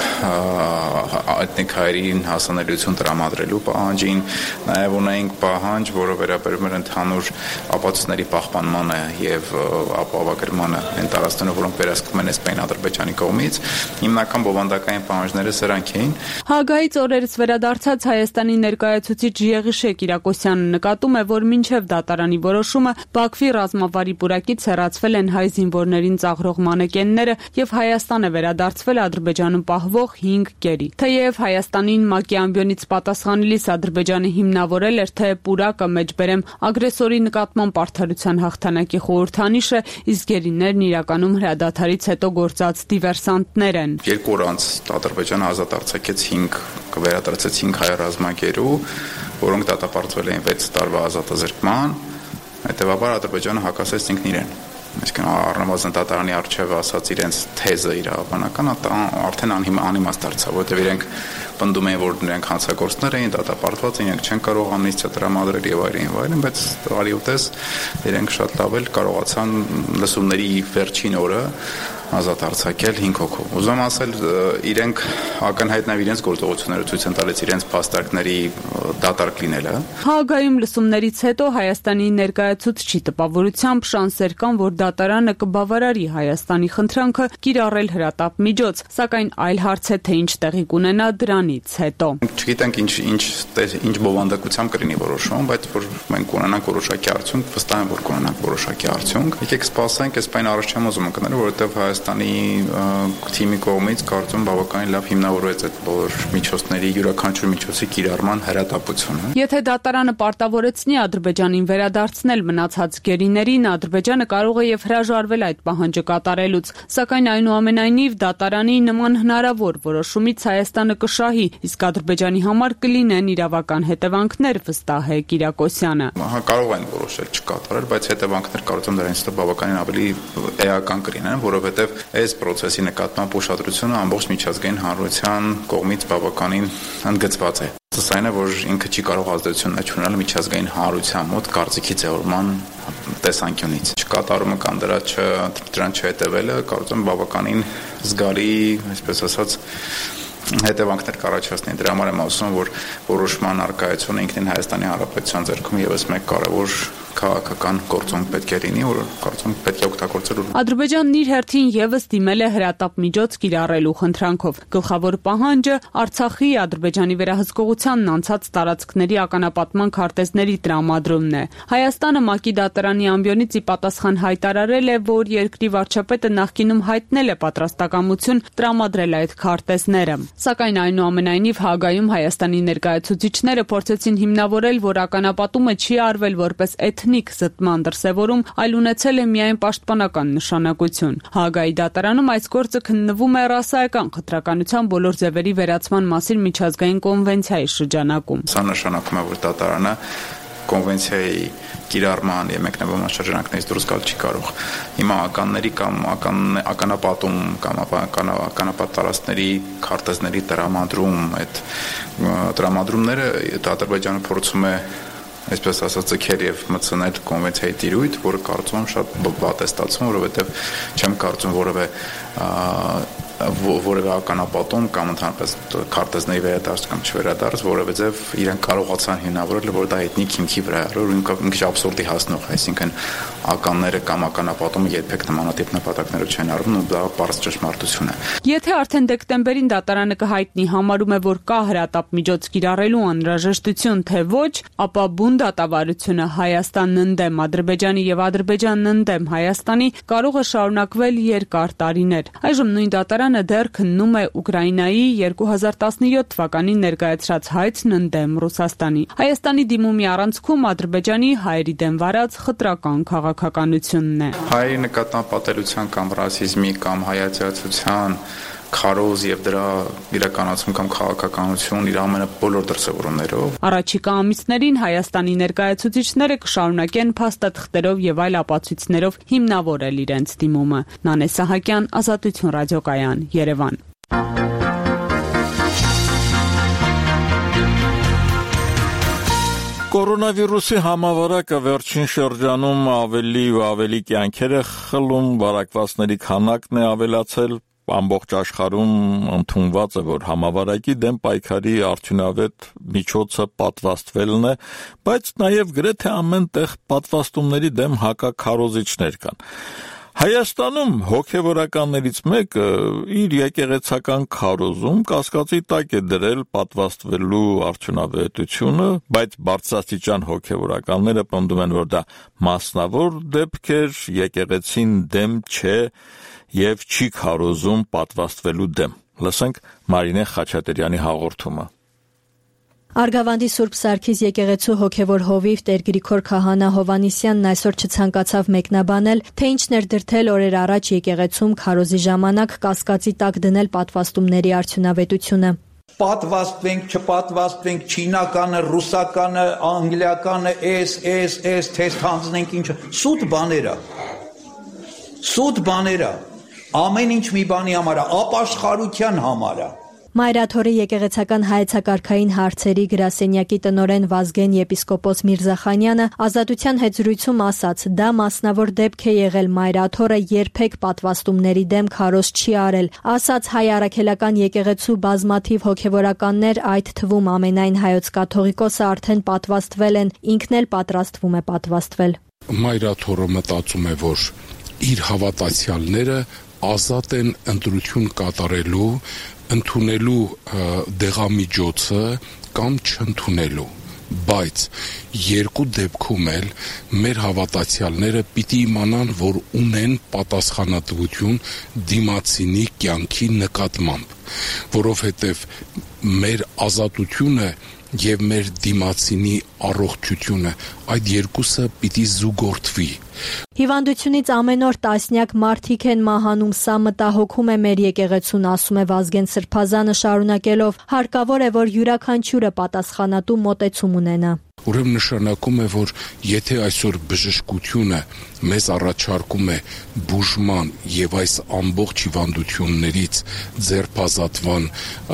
էթնիկ հայերին հասանելիություն տրամադրելու պահանջին, նաեւ ունենք պահանջ, որը վերաբերում է ընդհանուր ապացույցների պահպանմանը եւ ապահովագրմանը այն տարածքներով, որոնք վերահսկվում են Էսպանիայի Ադրբեջանի կողմից, հիմնական բովանդակային պահանջները սրանք էին։ Հագայից օրերս վերադարձած Հայաստանի ներկայացուցիչ Եղիշե Կիրակոսյանը նկատում է, որ մինչև դատարանի որոշումը Բաքվի ռազմավարի պուրակից հեռացվել են հայ զինվորներին ծաղրող մանեկենները եւ Հայաստան է վերադարձվել Ադրբեջանում պահվող 5 գերի։ Թեև Հայաստանին ՄԱԿ-ի ամբիոնից պատասխանելիս Ադրբեջանը հիմնավորել էր, թե պուրակը մեջբերեմ ագրեսորի նկատմամբ արդարության հաղթանակի խորհրդանիշ է, իսկ գերիներն իրականում հրադադարից հետո գործած դիվերսանտներ են։ 2 օր անց Ադրբեջանը ազատ արձակեց 5 վերադարձեց 5 հայ ռազմագերու, որոնք դատապարտվել էին 6 տարվա ազատազրկման, հետևաբար Ադրբեջանը հակասեց ինքն իրեն։ Այսինքն առնվազն դատարանի առջև ասած իրենց թեզը իրավաբանական արդեն անիմաստ դարձավ, որտեղ իրենք պնդում էին, որ նրանք հանցագործներ էին, դատապարտված էին, իրենք չեն կարող ամնիստիա տրամադրել եւ այլն, բայց արիուտես իրենք շատ լավ էլ կարողացան լսումների վերջին օրը ազատ արձակել 5 հոգու։ Ուզում ասել, իրենք ակնհայտ նաև իրենց գործողությունները ցույց են տալիս իրենց փաստարկների դատարկ լինելը։ Հագայում լսումներից հետո Հայաստանի ներկայացուցչի տպավորությամբ շանսեր կան, որ դատարանը կբավարարի Հայաստանի խնդրանքը կիրառել հրատապ միջոց, սակայն այլ հարց է, թե ինչ տեղի կունենա դրանից հետո։ Չգիտենք ինչ բովանդակությամբ կլինի որոշում, բայց որ մենք ունենանք որոշակի արդյունք, վստահ եմ, որ կունենանք որոշակի արդյունք։ Եկեք սպասենք, այս բան առաջ չեմ ուզում կնել, որովհետև Հայաստանի թիմի կողմից կարծում բավականին լավ հիմնավորվեց այդ բոլոր միջոցների յուրաքանչյուր միջոցի կիրառման հրատապությունը։ Եթե դատարանը պարտավորեցնի Ադրբեջանին վերադարձնել մնացած գերիներին, Ադրբեջանը կարող է եւ հրաժարվել այդ պահանջը կատարելուց, սակայն այնուամենայնիվ դատարանի նման հնարավոր որոշումից Հայաստանը կշահի, իսկ Ադրբեջանի համար կլինեն իրավական հետևանքներ, վստահ է Կիրակոսյանը։ Կարող են որոշել չկատարել, բայց հետևանքներ կարծում դրանից հետո բավականին ավելի էական կլինեն, որովհետեւ այս process-ի նկատմամբ ուշադրությունը ամբողջ միջազգային հանրության կողմից բավականին ընդգծված է։ Այն է, որ ինքը չի կարող ազդեցություն ունենալ միջազգային հանրության մոտ կարծիքի ձևավորման տեսանկյունից։ Չկատարումը կամ դրան չհետևելը կարծում բավականին զգալի, այսպես ասած, հետևանքներ կառաջացնի։ Դրա համար եմ ասում, որ որոշման արկայությունը ինքնին Հայաստանի Հանրապետության ձեռքում եւս մեկ կարևոր քաղաքական գործոնք պետք է լինի, որ կարծում պետք է օգտագործել։ Ադրբեջանն իր հերթին եւս դիմել է հրատապ միջոց կիրառելու խնդրանքով։ Գլխավոր պահանջը Արցախի Ադրբեջանի վերահսկողությանն անցած տարածքների ականապատման քարտեզների տրամադրումն է։ Հայաստանը ՄԱԿ-ի դատարանի ամբիոնից ի պատասխան հայտարարել է, որ երկրի վարչապետը նախկինում հայտնել է պատրաստակամություն տրամադրել այդ քարտեզները։ Սակայն այնուամենայնիվ Հագայում Հայաստանի ներկայացուցիչները փորձեցին հիմնավորել, որ ականապատումը չի արվել որպես էթնիկ զտման դրսևորում, այլ ունեցել է միայն պաշտպանական նշանակություն։ Հագայի դատարանում այս գործը քննվում է ռասայական խտրականության բոլոր ձևերի վերացման մասին միջազգային կոնվենցիայի շրջանակում։ Սա նշանակում է, որ դատարանը կոնվենցիայի կիրառման եւ մեկնաբանման շրջանակներից դուրս գալ չի կարող։ Հիմա ականների կամ ականապատում կամ ականապատ տարածքների քարտեզների տրամադրում, այդ տրամադրումները Ադրբեջանը փորձում է այսպես ասած ձգել եւ մտցնել կոնվենցիայի տիրույթ, որը կարծում եմ շատ վատ է ստացվում, որովհետեւ չեմ կարծում որևէ ականապատում կամ ընդհանրապես քարտեզների վերադարձ կամ չվերադարձ, որևէ ձև իրենք կարողացան հիմնավորել, որ դա էթնիկ հիմքի վրա է, որ ինքը աբսուրդի հասնող, այսինքն ականները կամ ականապատումը երբեք նմանատիպ նպատակներով չեն արվում, ու դա պարզ ճշմարտություն է։ Եթե արդեն դեկտեմբերին դատարանը կհայտնի համարում է, որ կա հրատապ միջոց կիրառելու անհրաժեշտություն, թե ոչ, ապա բուն դատավարությունը Հայաստանն ընդդեմ Ադրբեջանի եւ Ադրբեջանն ընդդեմ Հայաստանի կարող է շարունակվել երկար տարիներ։ Այժմ նույն դատարանը դեռ քննում է Ուկրաինայի 2017 թվականին ներկայացրած հայցն ընդդեմ Ռուսաստանի։ Հայաստանի դիմումի առանցքում Ադրբեջանի հայերի դեմ վարած խտրական քաղաքականությունն է։ Հայերի նկատմամբ պատելության կամ ռասիզմի կամ հայացիացության քարոզ եւ դրա իրականացում կամ քաղաքականություն իր ամենաբոլոր դրսևորումներով։ Առաջիկա ամիսներին Հայաստանի ներկայացուցիչները կշարունակեն փաստաթղթերով եւ այլ ապացույցներով հիմնավորել իրենց դիմումը։ Նանե Սահակյան, Ազատություն ռադիոկայան, Երևան։ Կորոնավիրուսի համավարակը վերջին շրջանում ավելի ու ավելի կյանքեր է խլում, վարակվածների քանակն է ավելացել, ամբողջ աշխարհում ընդունված է, որ համավարակի դեմ պայքարի արդյունավետ միջոցը պատվաստվելն է, բայց նաև գրեթե ամեն տեղ պատվաստումների դեմ հակաքարոզիչներ կան։ Հայաստանում հոգևորականներից մեկը իր եկեղեցական քարոզում կասկածի տակ է դրել պատվաստվելու արդյունավետությունը, բայց բարձրաստիճան հոգևորականները պնդում են, որ դա մասնավոր դեպք էր, եկեղեցին դեմ չէ եւ չի քարոզում պատվաստվելու դեմ։ Լսենք Մարինե Խաչատրյանի հաղորդումը։ Արգավանդի Սուրբ Սարգիս եկեղեցու հոգևոր հովիվ Տեր Գրիգոր քահանա Հովանիսյանն այսօր չցանկացավ մեկնաբանել, թե ինչն էր դրդել օրեր առաջ եկեղեցում քարոզի ժամանակ կասկածի տակ դնել պատվաստումների արդյունավետությունը։ Պատվաստվենք, չպատվաստվենք, չինականը, ռուսականը, անգլիականը, թեստ հանձնենք, ինչը սուտ բաներ է, ամեն ինչ մի բանի համար է, ապաշխարության համար է։ Մայրաթորի եկեղեցական հայեցակարգային հարցերի գրասենյակի տնօրեն Վազգեն եպիսկոպոս Միրզախանյանը Ազատության հետ զրույցում ասաց, դա մասնավոր դեպք է եղել, Մայրաթորը երբեք պատվաստումների դեմ քարոզ չի արել, ասաց հայ առաքելական եկեղեցու բազմաթիվ հոգևորականներ, այդ թվում ամենայն հայոց կաթողիկոսը արդեն պատվաստվել են, ինքն էլ պատրաստվում է պատվաստվել։ Մայրաթորը մտածում է, որ իր հավատացյալները ազատ են ընտրություն կատարելու, ընդունելու դեղամիջոցը կամ չընդունելու, բայց երկու դեպքում էլ մեր հավատացյալները պիտի իմանան, որ ունեն պատասխանատվություն դիմացինի կյանքի նկատմամբ, որովհետև մեր ազատությունը եւ մեր դիմացինի առողջությունը այդ երկուսը պիտի զուգորդվի։ Հիվանդությունից ամեն օր տասնյակ մարդիկ են մահանում, սա մտահոգում է մեր եկեղեցուն, ասում է Վազգեն Սրբազանը շարունակելով, հարկավոր է, որ յուրաքանչյուրը պատասխանատու մոտեցում ունենա։ Ուրեմն նշանակում է, որ եթե այսօր բժշկությունը մեզ առաջարկում է բուժման եւ այս ամբողջ հիվանդություններից ձերբազատման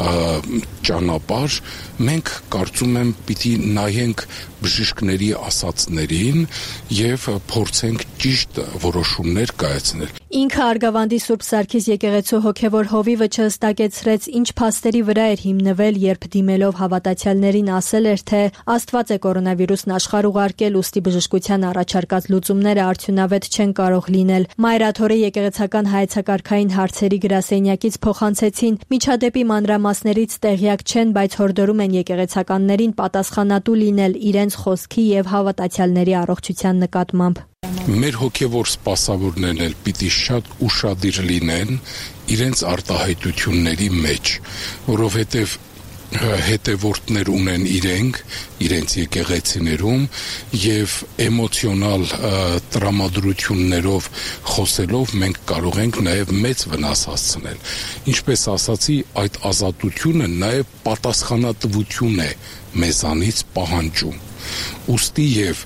ճանապարհ, մենք կարծում եմ պիտի նայենք բժիշկների ասածներին եւ փորձենք ճիշտ որոշումներ կայացնել։ Ինքը Արգավանդի Սուրբ Սարգիս եկեղեցու հոգևոր հովիվը չհստակեցրեց, ինչ փաստերի վրա էր հիմնվել, երբ դիմելով հավատացյալներին ասել էր, թե Աստված է կորոնավիրուսն աշխարհ ուղարկել, ուստի բժշկության առաջարկած լուծումները արդյունավետ չեն կարող լինել։ Մայրաթորի եկեղեցական հայեցակարգային հարցերի գրասենյակից փոխանցեցին, միջադեպի մանրամասներից տեղյակ չեն, բայց հորդորում են եկեղեցականներին պատասխանատու լինել իրենց խոսքի եւ հավատացյալների առողջության նկատմամբ։ Մեր հոգևոր սպասավորներն էլ պիտի շատ ուշադիր լինեն իրենց արտահայտությունների մեջ, որովհետև հետևորդներ ունեն իրենց եկեղեցիներում եւ էմոցիոնալ տրամադրություններով խոսելով մենք կարող ենք նաեւ մեծ վնաս հասցնել։ Ինչպես ասացի, այդ ազատությունը նաեւ պատասխանատվություն է մեզանից պահանջում։ Ուստի եւ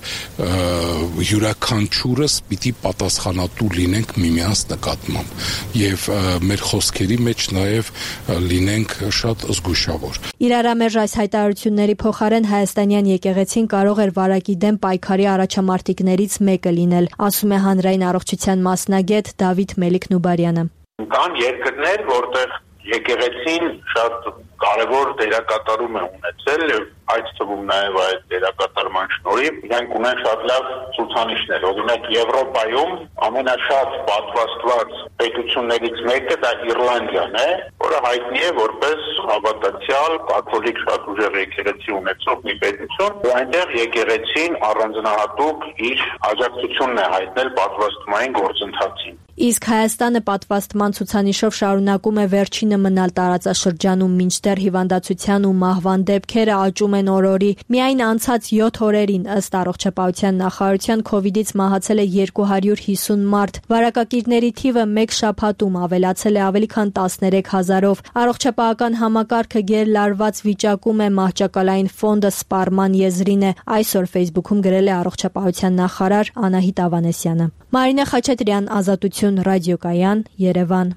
յուրաքանչյուրս պիտի պատասխանատու լինենք միմյանց նկատմամբ եւ մեր խոսքերի մեջ նաեւ լինենք շատ զգուշավոր։ Իրարամերժ այս հայտարարությունների փոխարեն հայաստանյան եկեղեցին կարող էր վարակի դեմ պայքարի առաջամարտիկներից մեկը լինել, ասում է հանրային առողջության մասնագետ Դավիթ Մելիք-Նուբարյանը։ Կան երկրներ, որտեղ եկեղեցին շատ կարևոր դերակատարում է ունեցել եւ այդ թվում նաեւ այդ դերակատարման շնորհիվ իրենք ունեն շատ լավ ցուցանիշներ։ Օրինակ Եվրոպայում ամենաշատ պատվաստված պետություններից մեկը դա Իռլանդիան է, որը հայտնի է որպես հավատացյալ կաթոլիկ շատ ուժեղ եկեղեցի ունեցող մի պետություն, ու այնտեղ եկեղեցին առանձնահատուկ իր աջակցությունն է հայտնել պատվաստումային գործընթացին։ Իսկ Հայաստանը պատվաստման ցուցանիշով շարունակում է վերջինը մնալ տարածաշրջանում, մինչդեռ հիվանդացության ու մահվան դեպքերը աճում են են օր-օրի։ Միայն անցած 7 օրերին ըստ առողջապահության նախարարության COVID-ից մահացել է 250 մարդ։ Վարակակիրների թիվը մեկ շաբաթում ավելացել է ավելի քան 13,000-ով։ Առողջապահական համակարգը գերլարված վիճակում է, մահճակալային ֆոնդը սպառման եզրին է։ Այսօր Facebook-ում գրել է առողջապահության նախարար Անահիտ Ավանեսյանը։ Մարինե Խաչատրյան, Ազատություն, ռադիոկայան, Երևան։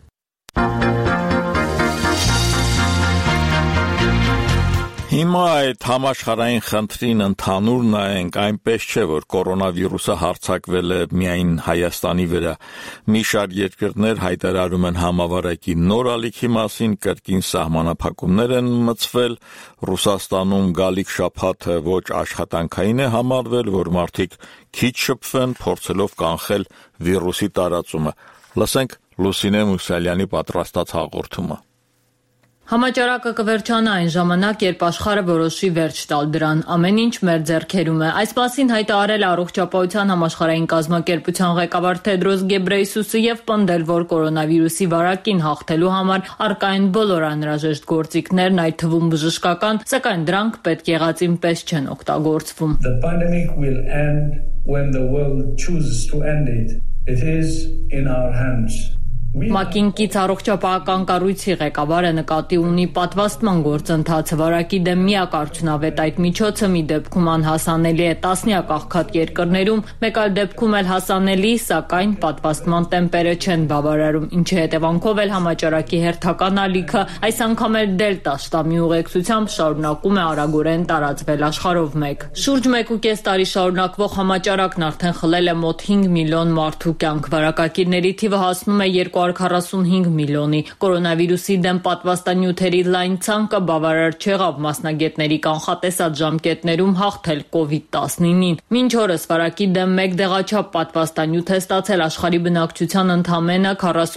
Հիմա այդ համաշխարհային խնդրին ընդհանուր նայենք, այնպես չէ, որ կորոնավիրուսը հարձակվել է միայն Հայաստանի վրա։ Մի շարք երկրներ հայտարարում են համավարակի նոր ալիքի մասին, կրկին սահմանափակումներ են մտցվել։ Ռուսաստանում գալիք շաբաթը ոչ աշխատանքային է համարվել, որ մարդիկ քիչ շփվեն, փորձելով կանխել վիրուսի տարածումը։ Լսենք Լուսինե Մուսալյանի պատրաստած հաղորդումը։ Համաճարակը կվերջանա այն ժամանակ, երբ աշխարհը որոշի վերջ տալ դրան։ Ամեն ինչ մեր ձեռքերում է։ Այս մասին հայտարարել է Առողջապահության համաշխարհային կազմակերպության ղեկավար Թեդրոս Գեբրեյսուսը եւ պնդել, որ կորոնավիրուսի վարակին հաղթելու համար առկա են բոլոր անհրաժեշտ գործիքներն, այդ թվում բժշկական, սակայն դրանք պետք եղածին պես չեն օգտագործվում։ The pandemic will end when the world chooses to end it. It is in our hands. Մակինկից առողջապահական կառույցի ղեկավարը նկատի ունի պատվաստման գործընթացը։ Վարակի դեմ միակ արդյունավետ այդ միջոցը մի դեպքում անհասանելի է տասնյակ աղքատ երկրներում, մեկ այլ դեպքում էլ հասանելի, սակայն պատվաստման տեմպերը չեն բավարարում, ինչի հետևանքով էլ համաճարակի հերթական ալիքը, այս անգամ էլ դելտա շտամի ուղեկցությամբ շարունակում է արագորեն տարածվել աշխարհով մեկ։ Շուրջ 1.5 տարի շարունակվող համաճարակն արդեն խլել է մոտ 5 միլիոն մարդու կյանք։ Վարակակիրների թիվը հասնում է 245 միլիոնի։ Կորոնավիրուսի դեմ պատվաստանյութերի լայն ցանկը բավարար չեղավ մասնագետների կանխատեսած ժամկետներում հաղթել COVID-19-ին։ Մինչ օրս վարակի դեմ մեկ դեղաչափ պատվաստանյութ է ստացել աշխարհի բնակչության ընդամենը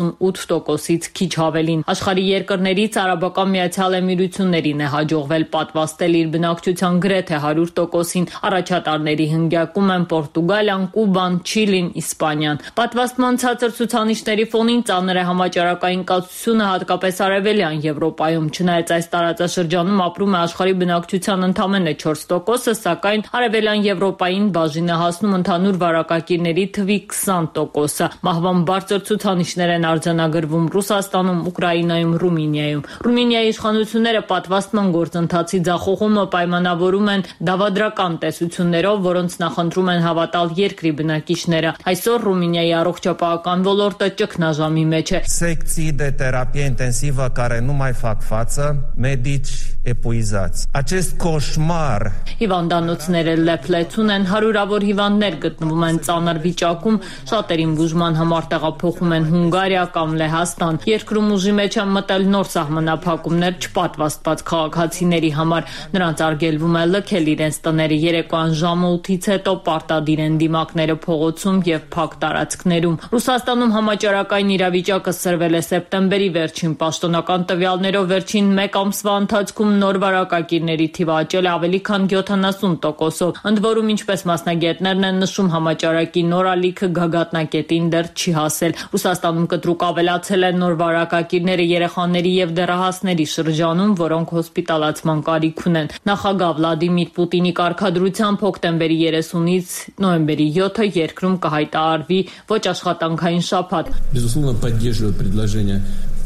48%-ից քիչ ավելին։ Աշխարհի երկրներից Արաբական Միացյալ Էմիրություններին է հաջողվել պատվաստել իր բնակչության գրեթե 100%-ին։ Առաջատարների հնգյակում են Պորտուգալիան, Կուբան, Չիլին, Իսպանիան։ Պատվաստման ցածր ցուցանիշների ֆոնին ծանր է համաճարակային կացությունը, հատկապես արևելյան Եվրոպայում։ Չնայած այս տարածաշրջանում ապրում է աշխարհի բնակչության ընդամենը 4%-ը, սակայն արևելյան Եվրոպային բաժին է հասնում ընդհանուր վարակակիրների թվի 20%-ը։ Մահվան բարձր ցուցանիշներ են արձանագրվում Ռուսաստանում, Ուկրաինայում, Ռումինիայում։ Ռումինիայի իշխանությունները պատվաստման գործընթացի ձախողումը պայմանավորում են դավադրական տեսություններով, որոնց նախընտրում են հավատալ երկրի բնակիչները։ Այսօր Ռումինիայի առողջապահական ոլորտը ճգնաժամի մեջ է։ Secții de terapie intensivă care nu mai fac față, medici epuizați. Acest coșmar. Հիվանդանոցները լեփլեցուն են, հարյուրավոր հիվանդներ գտնվում են ծանր վիճակում, շատերին բուժման համար տեղափոխում են Հունգարիա կամ Լեհաստան։ Երկրում ուժի մեջ են մտել նոր սահմանափակումներ չպատվաստված քաղաքացիների համար։ Նրանց արգելվում է լքել իրենց տները երեկոյան ժամը 8-ից հետո, պարտադիր են դիմակները փողոցում եւ փակ տարածքներում։ Ռուսաստանում համաճարակային իրավիճակը սրվել է սեպտեմբերի վերջին պաշտոնական տվյալներով վերջին մեկ ամսվա ընթացքում նոր վարակակիրների թիվը աճել է ավելի քան 70%-ով։ Ընդ որում, ինչպես մասնագետներն են նշում, համաճարակի նոր ալիքը գագաթնակետին դեռ չի հասել։ Ռուսաստանում կտրուկ ավելացել են նոր վարակակիրները երեխաների եւ դեռահասների շրջանում, որոնք հոսպիտալացման կարիք ունեն։ Նախագահ Վլադիմիր Պուտինի կարգադրությամբ հոկտեմբերի 30-ից նոյեմբերի 7-ը երկրում կհայտարարվի ոչ աշխատանքային շաբաթ։ Безусловно, поддерживаю предложение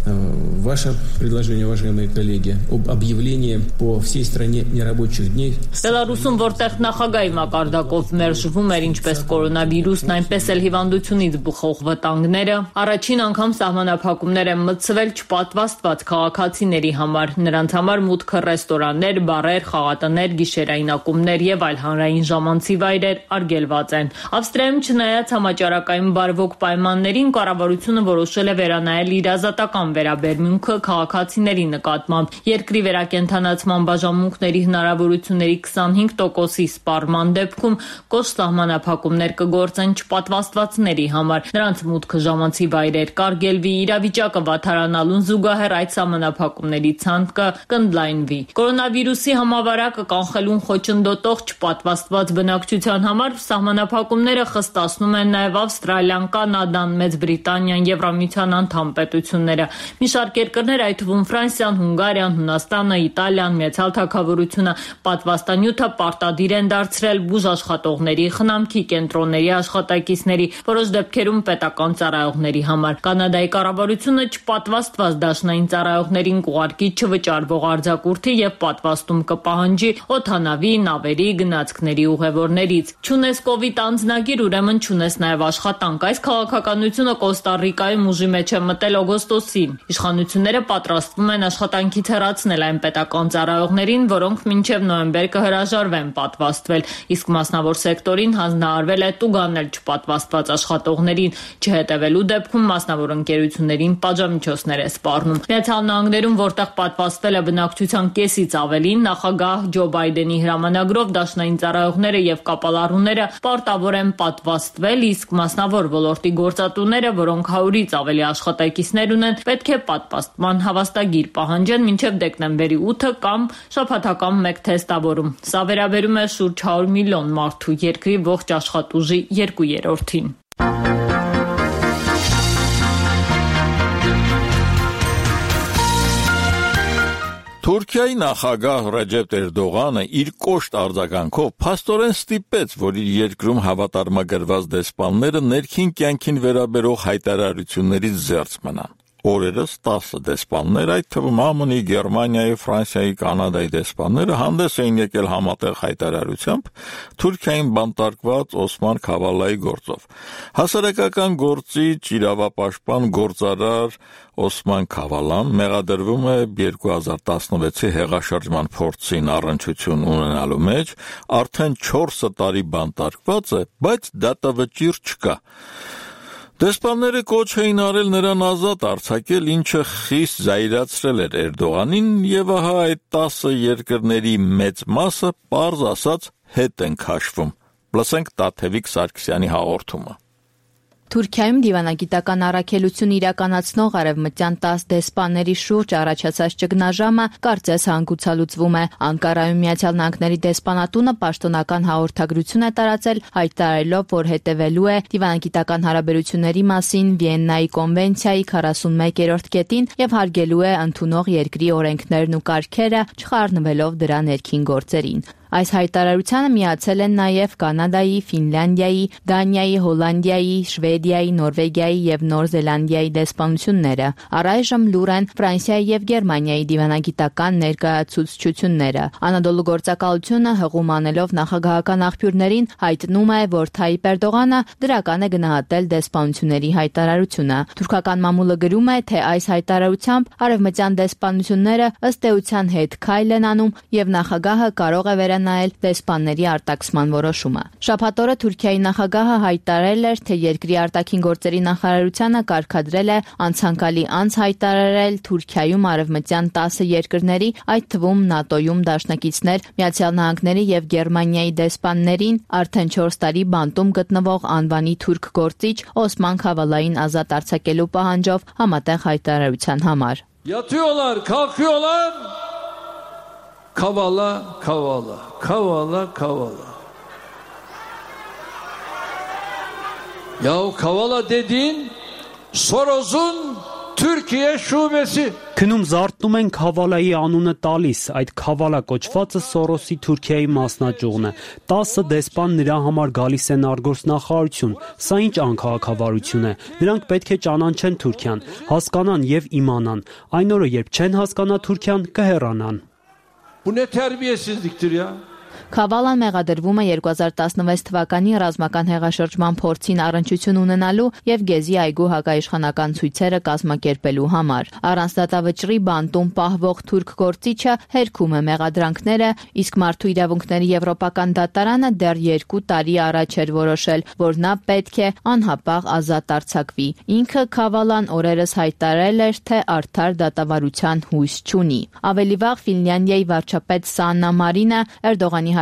ваше предложение, уважаемые коллеги, об объявлении по всей стране нерабочих дней. Բելարուսում, որտեղ նախագահի մակարդակով մերժվում էր ինչպես կորոնավիրուսն, այնպես էլ հիվանդությունից բխող վտանգները, առաջին անգամ սահմանափակումներ են մտցվել չպատվաստված քաղաքացիների համար։ Նրանց համար մուտքը ռեստորաններ, բարեր, խաղատներ, գիշերային ակումբներ եւ այլ հանրային ժամանցի վայրեր արգելված են։ Ավստրիայում, չնայած համաճարակային բարվոք պայմաններին, կառավարությունը որոշել է վերանայել իր ազատական վերաբերմունքը քաղաքացիների նկատմամբ։ Երկրի վերակենդանացման բաժանմունքների հնարավորությունների 25%-ի սպառման դեպքում կոշտ սահմանափակումներ կգործեն չպատվաստվածների համար։ Նրանց մուտքը ժամանցի վայրեր կարգելվի, իրավիճակը վատթարանալուն զուգահեռ այդ սահմանափակումների ցանկը կընդլայնվի։ Կորոնավիրուսի համավարակը կանխելուն խոչընդոտող չպատվաստված բնակչության համար սահմանափակումները խստացնում են նաև Ավստրալիան, Կանադան, Մեծ Բրիտանիան, Եվրամիության անդամ պետությունները։ Մի շարք երկրներ, այդ թվում Ֆրանսիան, Հունգարիան, Հունաստանը, Իտալիան, Մեծալ Թագավորությունը պատվաստանյութը պարտադիր են դարձրել բուժաշխատողների, խնամքի կենտրոնների աշխատակիցների, որոշ դեպքերում պետական ծառայողների համար։ Կանադայի կառավարությունը չպատվաստված դաշնային ծառայողներին կուղարկի չվճարվող արձակուրդի եւ պատվաստում կպահանջի օդանավի, նավերի, գնացքների ուղևորներից։ Չունես կովիդ անձնագիր, ուրեմն չունես նաեւ աշխատանք։ Այս քաղաքականությունը Կոստա Ռիկայում ուժի մեջ է մտել օգոստոսին։ Իշխանությունները պատրաստվում են աշխատանքից հեռացնել այն պետական ծառայողներին, որոնք մինչև նոյեմբեր կհրաժարվեն պատվաստվել, իսկ մասնավոր սեկտորին հանձնարարվել է տուգանել չպատվաստված աշխատողներին, չհետևելու դեպքում մասնավոր ընկերություններին պատժամիջոցներ է սպառնում։ Միացյալ Նահանգներում, որտեղ պատվաստվել է բնակչության կեսից ավելին, նախագահ Ջո Բայդենի հրամանագրով դաշնային ծառայողները եւ կապալառուները պարտավոր են պատվաստվել, իսկ մասնավոր ոլորտի գործատուները, որոնք 100-ից ավելի աշխատակիցներ ունեն, պետք է պատվաստման հավաստագիր պահանջեն մինչև դեկտեմբերի 8-ը կամ շաբաթական 1 թեստավորում։ Սա վերաբերում է շուրջ 100 միլիոն մարդու, երկրի ողջ աշխատուժի 2/3-ին։ Թուրքիայի նախագահ Ռեջեփ Էրդողանը իր կոշտ արձագանքով փաստորեն ստիպեց, որ իր երկրում հավատարմագրված դեսպանները ներքին կյանքին վերաբերող հայտարարություններից զերծ մնան։ Օրերս 10 դեսպաններ, այդ թվում ԱՄՆ-ի, Գերմանիայի, Ֆրանսիայի, Կանադայի դեսպանները հանդես էին եկել համատեղ հայտարարությամբ Թուրքիային բանտարկված Օսման Քավալայի գործով։ Հասարակական գործիչ, իրավապաշտպան, գործարար Օսման Քավալան մեղադրվում է 2016-ի հեղաշրջման փորձին առնչություն ունենալու մեջ, արդեն 4 տարի բանտարկված է, բայց դատավճիռ չկա։ Դեսպանները կոչ էին արել նրան ազատ արձակել, ինչը խիստ զայրացրել էր Էրդողանին, եւ ահա այդ 10 երկրների մեծ մասը պարզ ասած հետ են քաշվում։ Լսենք Տաթևիկ Սարգսյանի հաղորդումը։ Թուրքիայում դիվանագիտական առաքելություն իրականացնող արևմտյան 10 դեսպանների շուրջ առաջացած ճգնաժամը կարծես հանգուցալուծվում է։ Անկարայում Միացյալ Նահանգների դեսպանատունը պաշտոնական հաղորդագրություն է տարածել, հայտարարելով, որ հետևելու է դիվանագիտական հարաբերությունների մասին Վիեննայի կոնվենցիայի 41-րդ կետին եւ հարգելու է ընդունող երկրի օրենքներն ու կարգերը, չխառնվելով դրա ներքին գործերին։ Այս հայտարարությանը միացել են նաև Կանադայի, Ֆինլանդիայի, Դանիայի, Հոլանդիայի, Շվեդիայի, Նորվեգիայի եւ Նոր Զելանդիայի դեսպանությունները։ Առայժմ լուր են Ֆրանսիայի եւ Գերմանիայի դիվանագիտական ներկայացուցչությունները։ Անադոլու գործակալությունը հղում անելով նախագահական աղբյուրներին հայտնում է, որ Թայիպ Էրդողանը դրական է գնահատել դեսպանությունների հայտարարությունը։ Թուրքական մամուլը գրում է, թե այս հայտարարությամբ արևմտյան դեսպանությունները ըստ էության հետ քայլ են անում եւ նախագահը կարող է նայել դեսպանների արտաքսման որոշումը։ Շաբաթ օրը Թուրքիայի նախագահը հայտարարել էր, թե երկրի արտաքին գործերի նախարարությանը կարգադրել է անցանկալի անց հայտարարել Թուրքիայում արևմտյան 10 երկրների, այդ թվում ՆԱՏՕ-ում դաշնակիցներ Միացյալ Նահանգների եւ Գերմանիայի դեսպաններին արդեն 4 տարի բանտում գտնվող անվանի թուրք գործիչ Օսման Քավալային ազատ արձակելու պահանջով համատեղ հայտարարության համար։ Yatıyorlar, kalkıyorlar. Kavala, kavala, kavala, kavala. Yahu kavala dediğin Soros'un Türkiye şubesi. Քնում զարթնում են Քավալայի անունը տալիս, այդ Քավալա կոչվածը Սորոսի Թուրքիայի մասնաճյուղն է։ 10 դեսպան նրա համար գալիս են արտգործնախարարություն։ Սա ինչ անքաղաքավարություն է։ Նրանք պետք է ճանաչեն Թուրքիան, հասկանան եւ իմանան։ Այն օրը, երբ չեն հասկանա Թուրքիան, կհեռանան։ Bu ne terbiyesizliktir ya? Քավալան մեղադրվում է 2016 թվականի ռազմական հեղաշրջման փորձին առնչություն ունենալու եւ Գեզի այգու հակաիշխանական ցույցերը կազմակերպելու համար։ Առանց դատավճռի բանտում պահվող թուրք գործիչը հերքում է մեղադրանքները, իսկ Մարդու իրավունքների եվրոպական դատարանը դեռ 2 տարի առաջ էր որոշել, որ նա պետք է անհապաղ ազատ արձակվի։ Ինքը Քավալան օրերս հայտարարել էր, թե արդար դատավարության հույս չունի։ Ավելի վաղ Ֆինլանդիայի վարչապետ Սաննա Մարինը Էրդողանի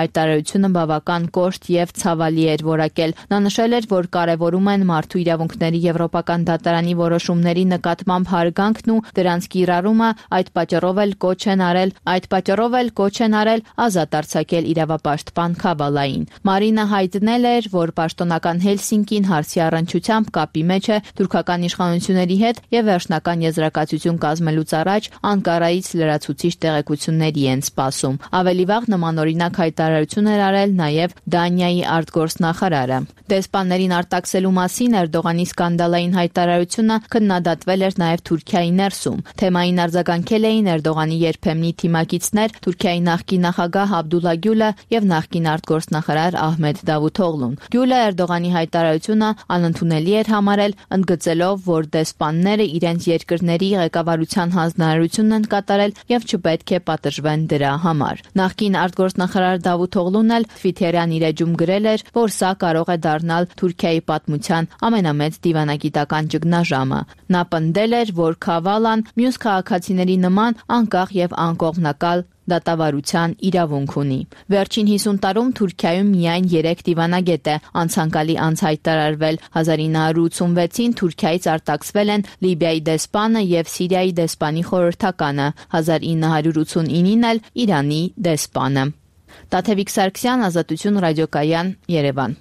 հայտարարությունը բավական կոշտ եւ ցավալի էր որակել։ Նա նշել էր, որ կարեւորում են մարդու իրավունքների Եվրոպական դատարանի որոշումների նկատմամբ հարգանքն ու դրանց կիրառումը, այդ պատճառով էլ կոչ են արել ազատ արձակել իրավապաշտպան Քավալային։ Մարինը հայտնել էր, որ պաշտոնական Հելսինկին հարցի առնչությամբ կապի մեջ է թուրքական իշխանությունների հետ եւ վերջնական եզրակացություն կազմելուց առաջ Անկարայից լրացուցիչ տեղեկությունների են սպասում։ Ավելի վաղ նմանօրինակ հայտարարություն էր արել նաև Դանիայի արտգործնախարարը։ Դեսպաններին արտաքսելու մասին Էրդողանի սկանդալային հայտարարությունը քննադատվել էր նաև Թուրքիայի ներսում։ Թեմային արձագանքել էին Էրդողանի երբեմնի թիմակիցներ Թուրքիայի նախկին նախագահ Աբդուլլա Գյուլը եւ նախկին արտգործնախարար Ահմեդ Դավութօղլուն։ Գյուլը Էրդողանի հայտարարությունը անընդունելի էր համարել, ընդգծելով, որ դեսպանները իրենց երկրների ղեկավարության հանձնարարությունն են կատարել եւ չպետք է պատժվեն դրա համար։ Նախկին արտգործնախարար Դավութօղլուն էլ Թվիթերյան իր էջում գրել էր, որ սա կարող է դառնալ Թուրքիայի պատմության ամենամեծ դիվանագիտական ճգնաժամը։ Նա պնդել էր, որ Քավալան մյուս քաղաքացիների նման անկախ եւ անկողմնակալ դատավարության իրավունք ունի։ Վերջին 50 տարում Թուրքիայում միայն 3 դիվանագետ է անցանկալի անց հայտարարվել։ 1986-ին Թուրքիայից արտաքսվել են Լիբիայի դեսպանը եւ Սիրիայի դեսպանի խորհրդականը, 1989-ին էլ Իրանի դեսպանը։ Տաթևիկ Սարգսյան, Ազատություն ռադիոկայան, Երևան։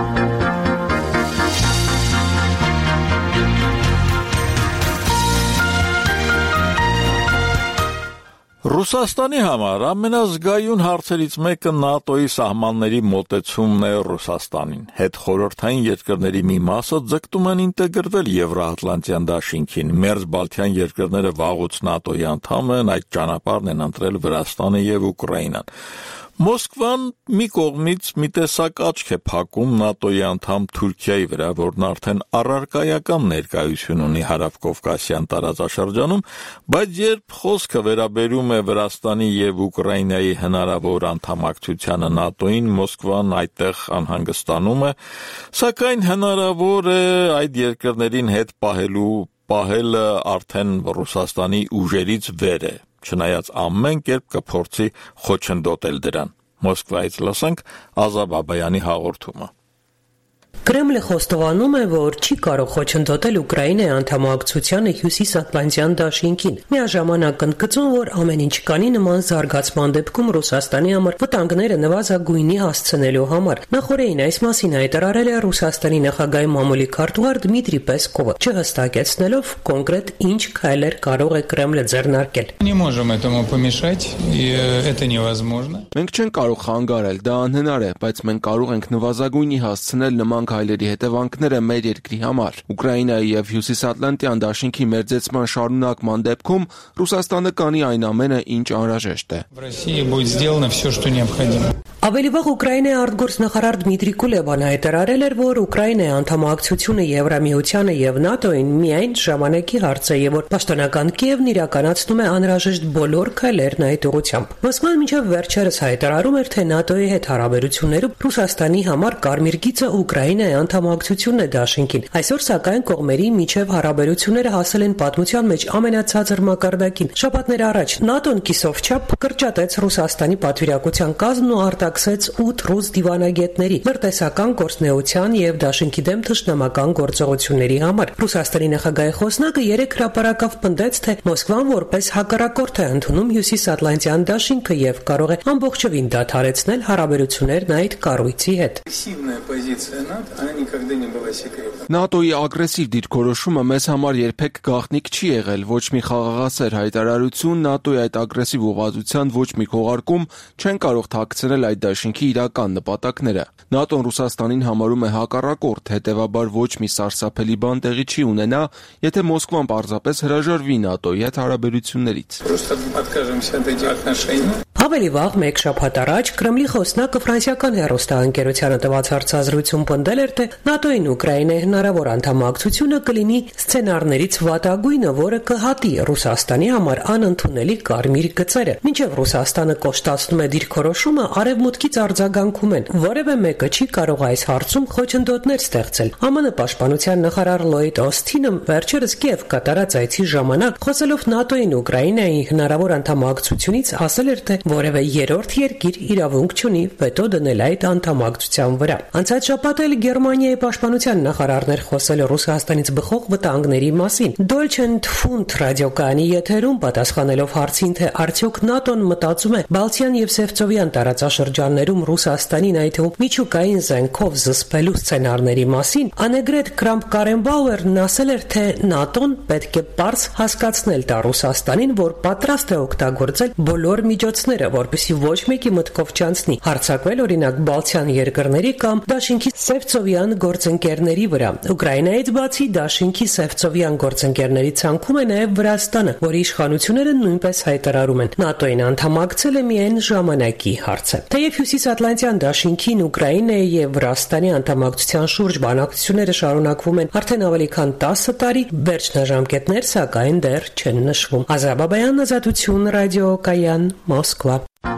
Ռուսաստանի համար ամենազգայուն հարցերից մեկը ՆԱՏՕ-ի սահմանների մոտեցումն է Ռուսաստանին։ Հետխորհրդային երկրների մի մասը ձգտում են ինտեգրվել Եվրոատլանտյան դաշինքին։ Մերձբալթյան երկրները վաղուց ՆԱՏՕ-ի անդամ են, այդ ճանապարհն են ընտրել Վրաստանը եւ Ուկրաինան։ Մոսկվան մի կողմից մի տեսակ աչք է փակում ՆԱՏՕ-ի անդամ Թուրքիայի վրա, որն արդեն առարկայական ներկայություն ունի Հարավկովկասյան տարածաշրջանում, բայց երբ խոսքը վերաբերում է Վրաստանի եւ Ուկրաինայի հնարավոր անդամակցությանը ՆԱՏՕ-ին, Մոսկվան այդտեղ անհանգստանում է, սակայն հնարավոր է այդ երկրներին հետ պահելը արդեն Ռուսաստանի ուժերից վեր է։ Չնայած ամեն կերպ կփորձի խոչընդոտել դրան։ Մոսկվայից լսենք Ազա Բաբայանի հաղորդումը։ Կրեմլը խոստովանում է, որ չի կարող խոչընդոտել Ուկրաինայի անդամակցությանը Հյուսիսատլանտյան դաշինքին։ Միաժամանակ ընդգծում, որ ամեն ինչ կանի նման զարգացման դեպքում Ռուսաստանի համար վտանգները նվազագույնի հասցնելու համար։ Նախորդին այս մասին հայտարարել է Ռուսաստանի նախագահի մամուլի քարտուղար Դմիտրի Պեսկովը, չհստակեցնելով կոնկրետ ինչ քայլեր կարող է Կրեմլը ձեռնարկել։ Մենք չենք կարող խանգարել, դա անհնար է, բայց մենք կարող ենք նվազագույնի հասցնել նման քայլերի հետևանքները մեր երկրի համար։ Ուկրաինայի եւ Հյուսիսատլանտյան դաշինքի մերձեցման շարունակման դեպքում Ռուսաստանը կանի այն ամենը, ինչ անհրաժեշտ է։ Ավելի վաղ Ուկրաինայի արտգործնախարար Դմիտրի Կուլեբան հայտարարել էր, որ Ուկրաինայի անդամակցությունը Եվրամիությանը եւ ՆԱՏՕ-ին միայն ժամանակի հարց է եւ որ պաշտոնական Կիևն իրականացնում է անհրաժեշտ բոլոր քայլերն այդ ուղղությամբ։ Մոսկվան մինչև վերջերս հայտարարում էր, թե ՆԱՏՕ-ի հետ հարաբերություններում Ռուսաստանի համար կարմիր գիծը Ուկրաինայի անդամակցությունն է դաշինքին։ Այսօր սակայն կողմերի միջև հարաբերությունները հասել են պատմության մեջ ամենացածր մակարդակին։ Շաբաթներ առաջ ՆԱՏՕ-ն կիսով չափ կրճատեց Ռուսաստանի պատվիրակության կազմն ու արտաքսեց 8 ռուս դիվանագետների լրտեսական գործնեության եւ դաշինքի դեմ թշնամական գործողությունների համար։ Ռուսաստանի նախագահի խոսնակը 3 հրապարակավ պնդեց, թե Մոսկվան որպես հակառակորդ է ընդունում Հյուսիսատլանտյան դաշինքը եւ կարող է ամբողջովին դադարեցնել հարաբերություններն այդ կառույցի հետ։ ՆԱՏՕ-ի ագրեսիվ դիրքորոշումը մեզ համար երբեք գաղտնիք չի եղել, ոչ մի խաղաղասեր հայտարարություն, ՆԱՏՕ-ի այդ ագրեսիվ ուղղվածության ոչ մի քողարկում չեն կարող թաքցնել այդ դաշինքի իրական նպատակները։ ՆԱՏՕ-ն Ռուսաստանին համարում է հակառակորդ, հետևաբար ոչ մի սարսափելի բան տեղի չի ունենա, եթե Մոսկվան պարզապես հրաժարվի ՆԱՏՕ-ի հետ հարաբերություններից։ Ավելի վաղ մեկ շաբաթ առաջ Կրեմլի խոսնակը ֆրանսիական հեռուստաընկերությանը տված հարցազրույցում պնդել էր, թե ՆԱՏՕ-ին Ուկրաինայի հնարավոր անդամակցությունը կլինի սցենարներից վատագույնը, որը կհատի Ռուսաստանի համար անընդունելի կարմիր գծերը։ Մինչև Ռուսաստանը կոշտացնում է դիրքորոշումը, արևմուտքից արձագանքում են։ Որևէ մեկը չի կարող այս հարցում խոչընդոտներ ստեղծել։ ԱՄՆ պաշտպանության նախարար Լոյդ Օսթինը վերջերս Կիև կատարած այցի ժամանակ խոսելով ՆԱՏՕ-ին Ուկրաինայի հնարավոր անդամակցությունից ասել էր, թե որևէ երրորդ երկիր իրավունք չունի վետո դնել այդ անդամակցության վրա։ Անցած շաբաթ էլ Գերմանիայի պաշտպանության նախարարներ խոսել Ռուսաստանից բխող վտանգների մասին։ Deutsche Funk ռադիոկայանի եթերում պատասխանելով հարցին, թե արդյոք ՆԱՏՕ-ն մտածում է Բալթյան եւ Սևծովյան տարածաշրջաններում Ռուսաստանին այդ միջուկային զենքով զսպելու սցենարների մասին, Անեգրետ Կրամփ-Կարենբաուերն ասել էր, թե ՆԱՏՕ-ն պետք է պարզ հասկացնել տա Ռուսաստանին, որ պատրաստ է օգտագործել բոլոր միջոցները, որպեսզի ոչ մեկի մտքով չանցնի հարձակվել օրինակ Բալթյան երկրների կամ Դաշինքի Սևծովյան գործընկերների վրա։ Ուկրաինայից բացի Դաշինքի Սևծովյան գործընկերների ցանկում է նաև Վրաստանը, որի իշխանությունները նույնպես հայտարարում են ՆԱՏՕ-ին անդամակցել է միայն ժամանակի հարց է։ Թեև Հյուսիսատլանտյան Դաշինքին Ուկրաինայի եւ Վրաստանի անդամակցության շուրջ բանակցությունները շարունակվում են արդեն ավելի քան 10 տարի, վերջնաժամկետներ սակայն դեռ չեն նշվում։ Ազաբաբայան, Ազատություն, ռադիոկայան, Մոսկվա։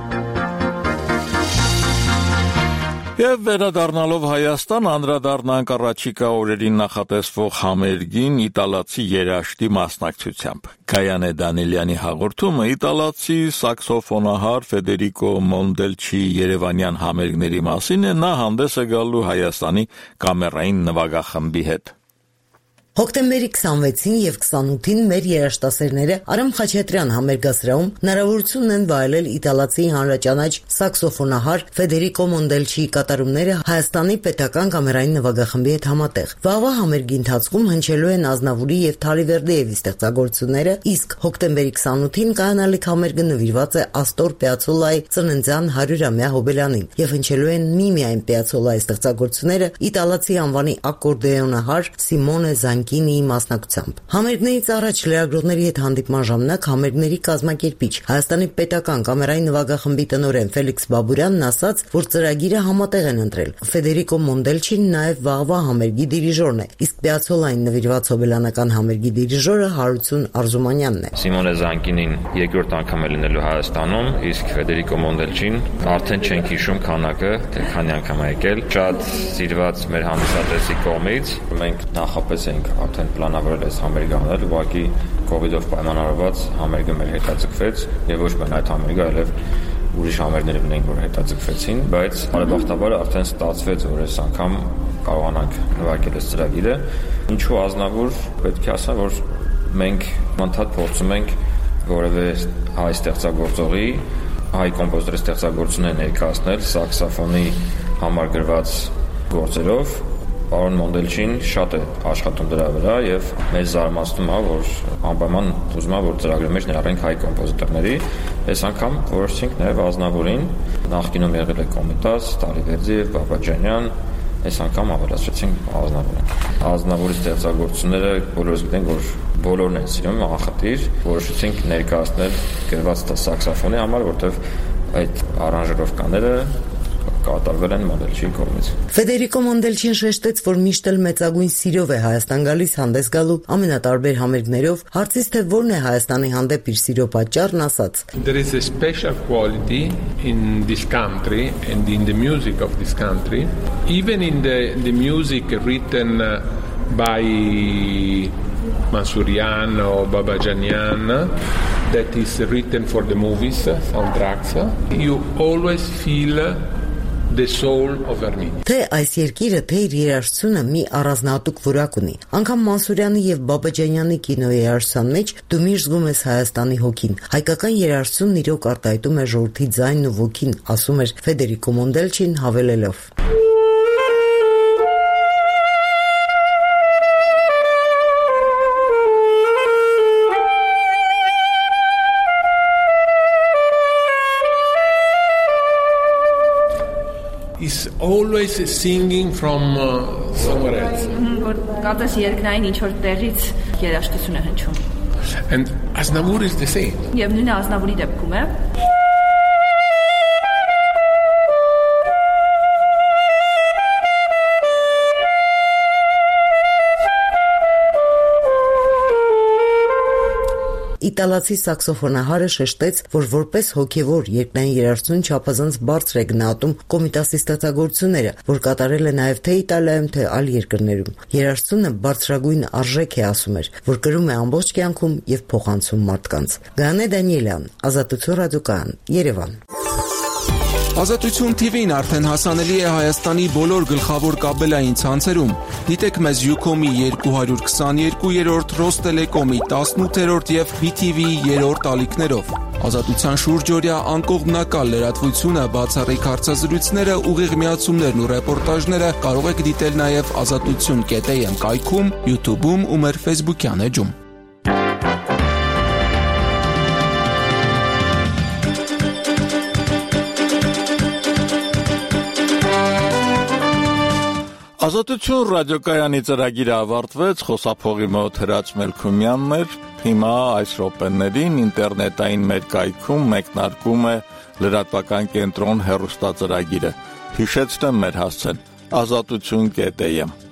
Եվ վերադառնալով Հայաստան, անդրադառնանք առաջիկա օրերին նախատեսվող համերգին իտալացի երաժշտի մասնակցությամբ։ Գայանե Դանիելյանի հաղորդումը իտալացի սաքսոֆոնահար Ֆեդերիկո Մոնդելչի երևանյան համերգների մասին է, նա հանդես է գալու Հայաստանի կամերային նվագախմբի հետ։ Հոկտեմբերի 26-ին եւ 28-ին մեր երաժշտասերները Արամ Խաչատրյան համերգասրահում հնարավորություն են վայելել իտալացի հանրաճանաչ սաքսոֆոնահար Ֆեդերիկո Մոնդելչիի կատարումները Հայաստանի պետական կամերային նվագախմբի հետ համատեղ։ Վաղվա համերգի ընթացքում հնչելու են Ազնավուրի եւ Թալիվերդիևի ստեղծագործությունները, իսկ հոկտեմբերի 28-ին կայանալիք համերգը նվիրված է Աստոր Պիացոլայի ծննդյան 100-ամյա հոբելյանին եւ հնչելու են միմիայն Պիացոլայի ստեղծագործությունները իտալացի անվանի ակորդեոնահար Սիմոնե Կինիի մասնակցությամբ։ Համերգներից առաջ լրագրողների հետ հանդիպման ժամանակ համերգների կազմակերպիչ Հայաստանի պետական կամերային նվագախմբի տնօրեն Ֆելիքս Բաբուրյանն ասաց, որ ծրագիրը համատեղ են ընտրել։ Ֆեդերիկո Մոնդելչին նաև վաղվա համերգի դիրիժորն է, իսկ Պիացոլային նվիրված հոբելյանական համերգի դիրիժորը Հարություն Արզումանյանն է։ Սիմոնե Զանկինին երկրորդ անգամ է լինելու Հայաստանում, իսկ Ֆեդերիկո Մոնդելչին արդեն չենք հիշում քանակը, թե քանի անգամ է եկել։ Շատ սիրված մեր հանդիսատեսի կողմից մենք նախապես ենք արդեն պլանավորել այս համերգը անել, ուղղակի կոവിഡ്ով պայմանավորված համերգը մեր հետաձգվեց եւ ոչ միայն այդ համերգը, այլև ուրիշ համերգներ ունենք, որ հետաձգվեցին, բայց բարեբախտաբար արդեն ստացվեց, որ այս անգամ կարողանանք նվագել այս ծրագիրը։ Ինչու Ազնավուր, պետք է ասեմ, որ մենք անդադ փորձում ենք որևէ հայ ստեղծագործողի, հայ կոմպոզիտորի ստեղծագործություններ ներկայացնել սաքսոֆոնի համար գրված գործերով։ Պարոն Մոնդելչին շատ է աշխատում դրա վրա եւ մեզ զարմացնում է, որ անպայման ուզում է, որ ծրագրի մեջ ներառենք հայ կոմպոզիտորների։ Այս անգամ որոշեցինք նաեւ Ազնավուրին, նախկինում եղել է Կոմիտաս, Թալիվերդիև, Բաբաջանյան, այս անգամ ավելացրեցինք Ազնավուրին։ Ազնավուրի ստեղծագործությունները բոլորս գիտենք, որ բոլորն են սիրում, անխտիր, որոշեցինք ներկայացնել գրված սաքսոֆոնի համար, որտեղ այդ արանժировկաները կատարվել են Մոնդելչիի կողմից։ Ֆեդերիկո Մոնդելչին շեշտեց, որ միշտ էլ մեծագույն սիրով է Հայաստան գալիս հանդես գալու ամենատարբեր համերգներով, հարցից թե որն է Հայաստանի հանդեպ իր սիրո պատճառն, ասաց. There is a special quality in this country and in the music of this country, even in the music written by Mansourian or Babajanian, that is written for the movies, soundtracks, you always feel the soul of Armenia. Թե այս երկիրը, թե իր երաժշտությունը մի առանձնահատուկ որակ ունի։ Անգամ Մանսուրյանի եւ Բաբաջանյանի կինոերաժշտության մեջ դու միշտ զգում ես Հայաստանի հոգին։ Հայկական երաժշտությունն իրոք արտահայտում է ժողովրդի ձայնն ու ոգին, ասում էր Ֆեդերիկո Մոնդելչին հավելելով. Is always singing from somewhere else. Որ կատես երկնային ինչ որ տեղից երաժշտություն է հնչում։ And Aznavour is the same. Եվ նույնը Ազնավուրի դեպքում է։ Իտալացի սաքսոֆոնահարը շեշտեց, որ որպես հոգևոր երկնային երաժշտություն չափազանց բարձր է գնահատում Կոմիտասի ստեղծագործությունները, որ կատարել է նաև թե Իտալիայում, թե այլ երկրներում։ Երաժշտությունը բարձրագույն արժեք է, ասում էր, որ կրում է ամբողջ կյանքում եւ փոխանցում մարդկանց։ Գանե Դանիելյան, Ազատություն ռադիոկայան, Երևան։ Ազատություն TV-ն արդեն հասանելի է Հայաստանի բոլոր գլխավոր կաբելային ցանցերում։ Դիտեք մեզ Ucom-ի 222-րդ, Ռոստելեկոմի 18-րդ եւ BTV-ի 3-րդ ալիքներով։ Ազատության շուրջօրյա անկողմնակալ լրատվությունը, բացառիկ հարցազրույցները, ուղիղ միացումներն ու ռեպորտաժները կարող եք դիտել նաեւ azatutun.am կայքում, YouTube-ում ու մեր Facebook-յան էջում։ Ազատություն ռադիոկայանի ծրագիրը ավարտվեց, խոսափողի մոտ Հրաչ Մելքումյանն էր, հիմա այս րոպեներին ինտերնետային մեր կայքում մեկնարկում է լրատվական կենտրոն հեռուստածրագիրը։ Հիշեցնեմ մեր հասցեն azatutun.am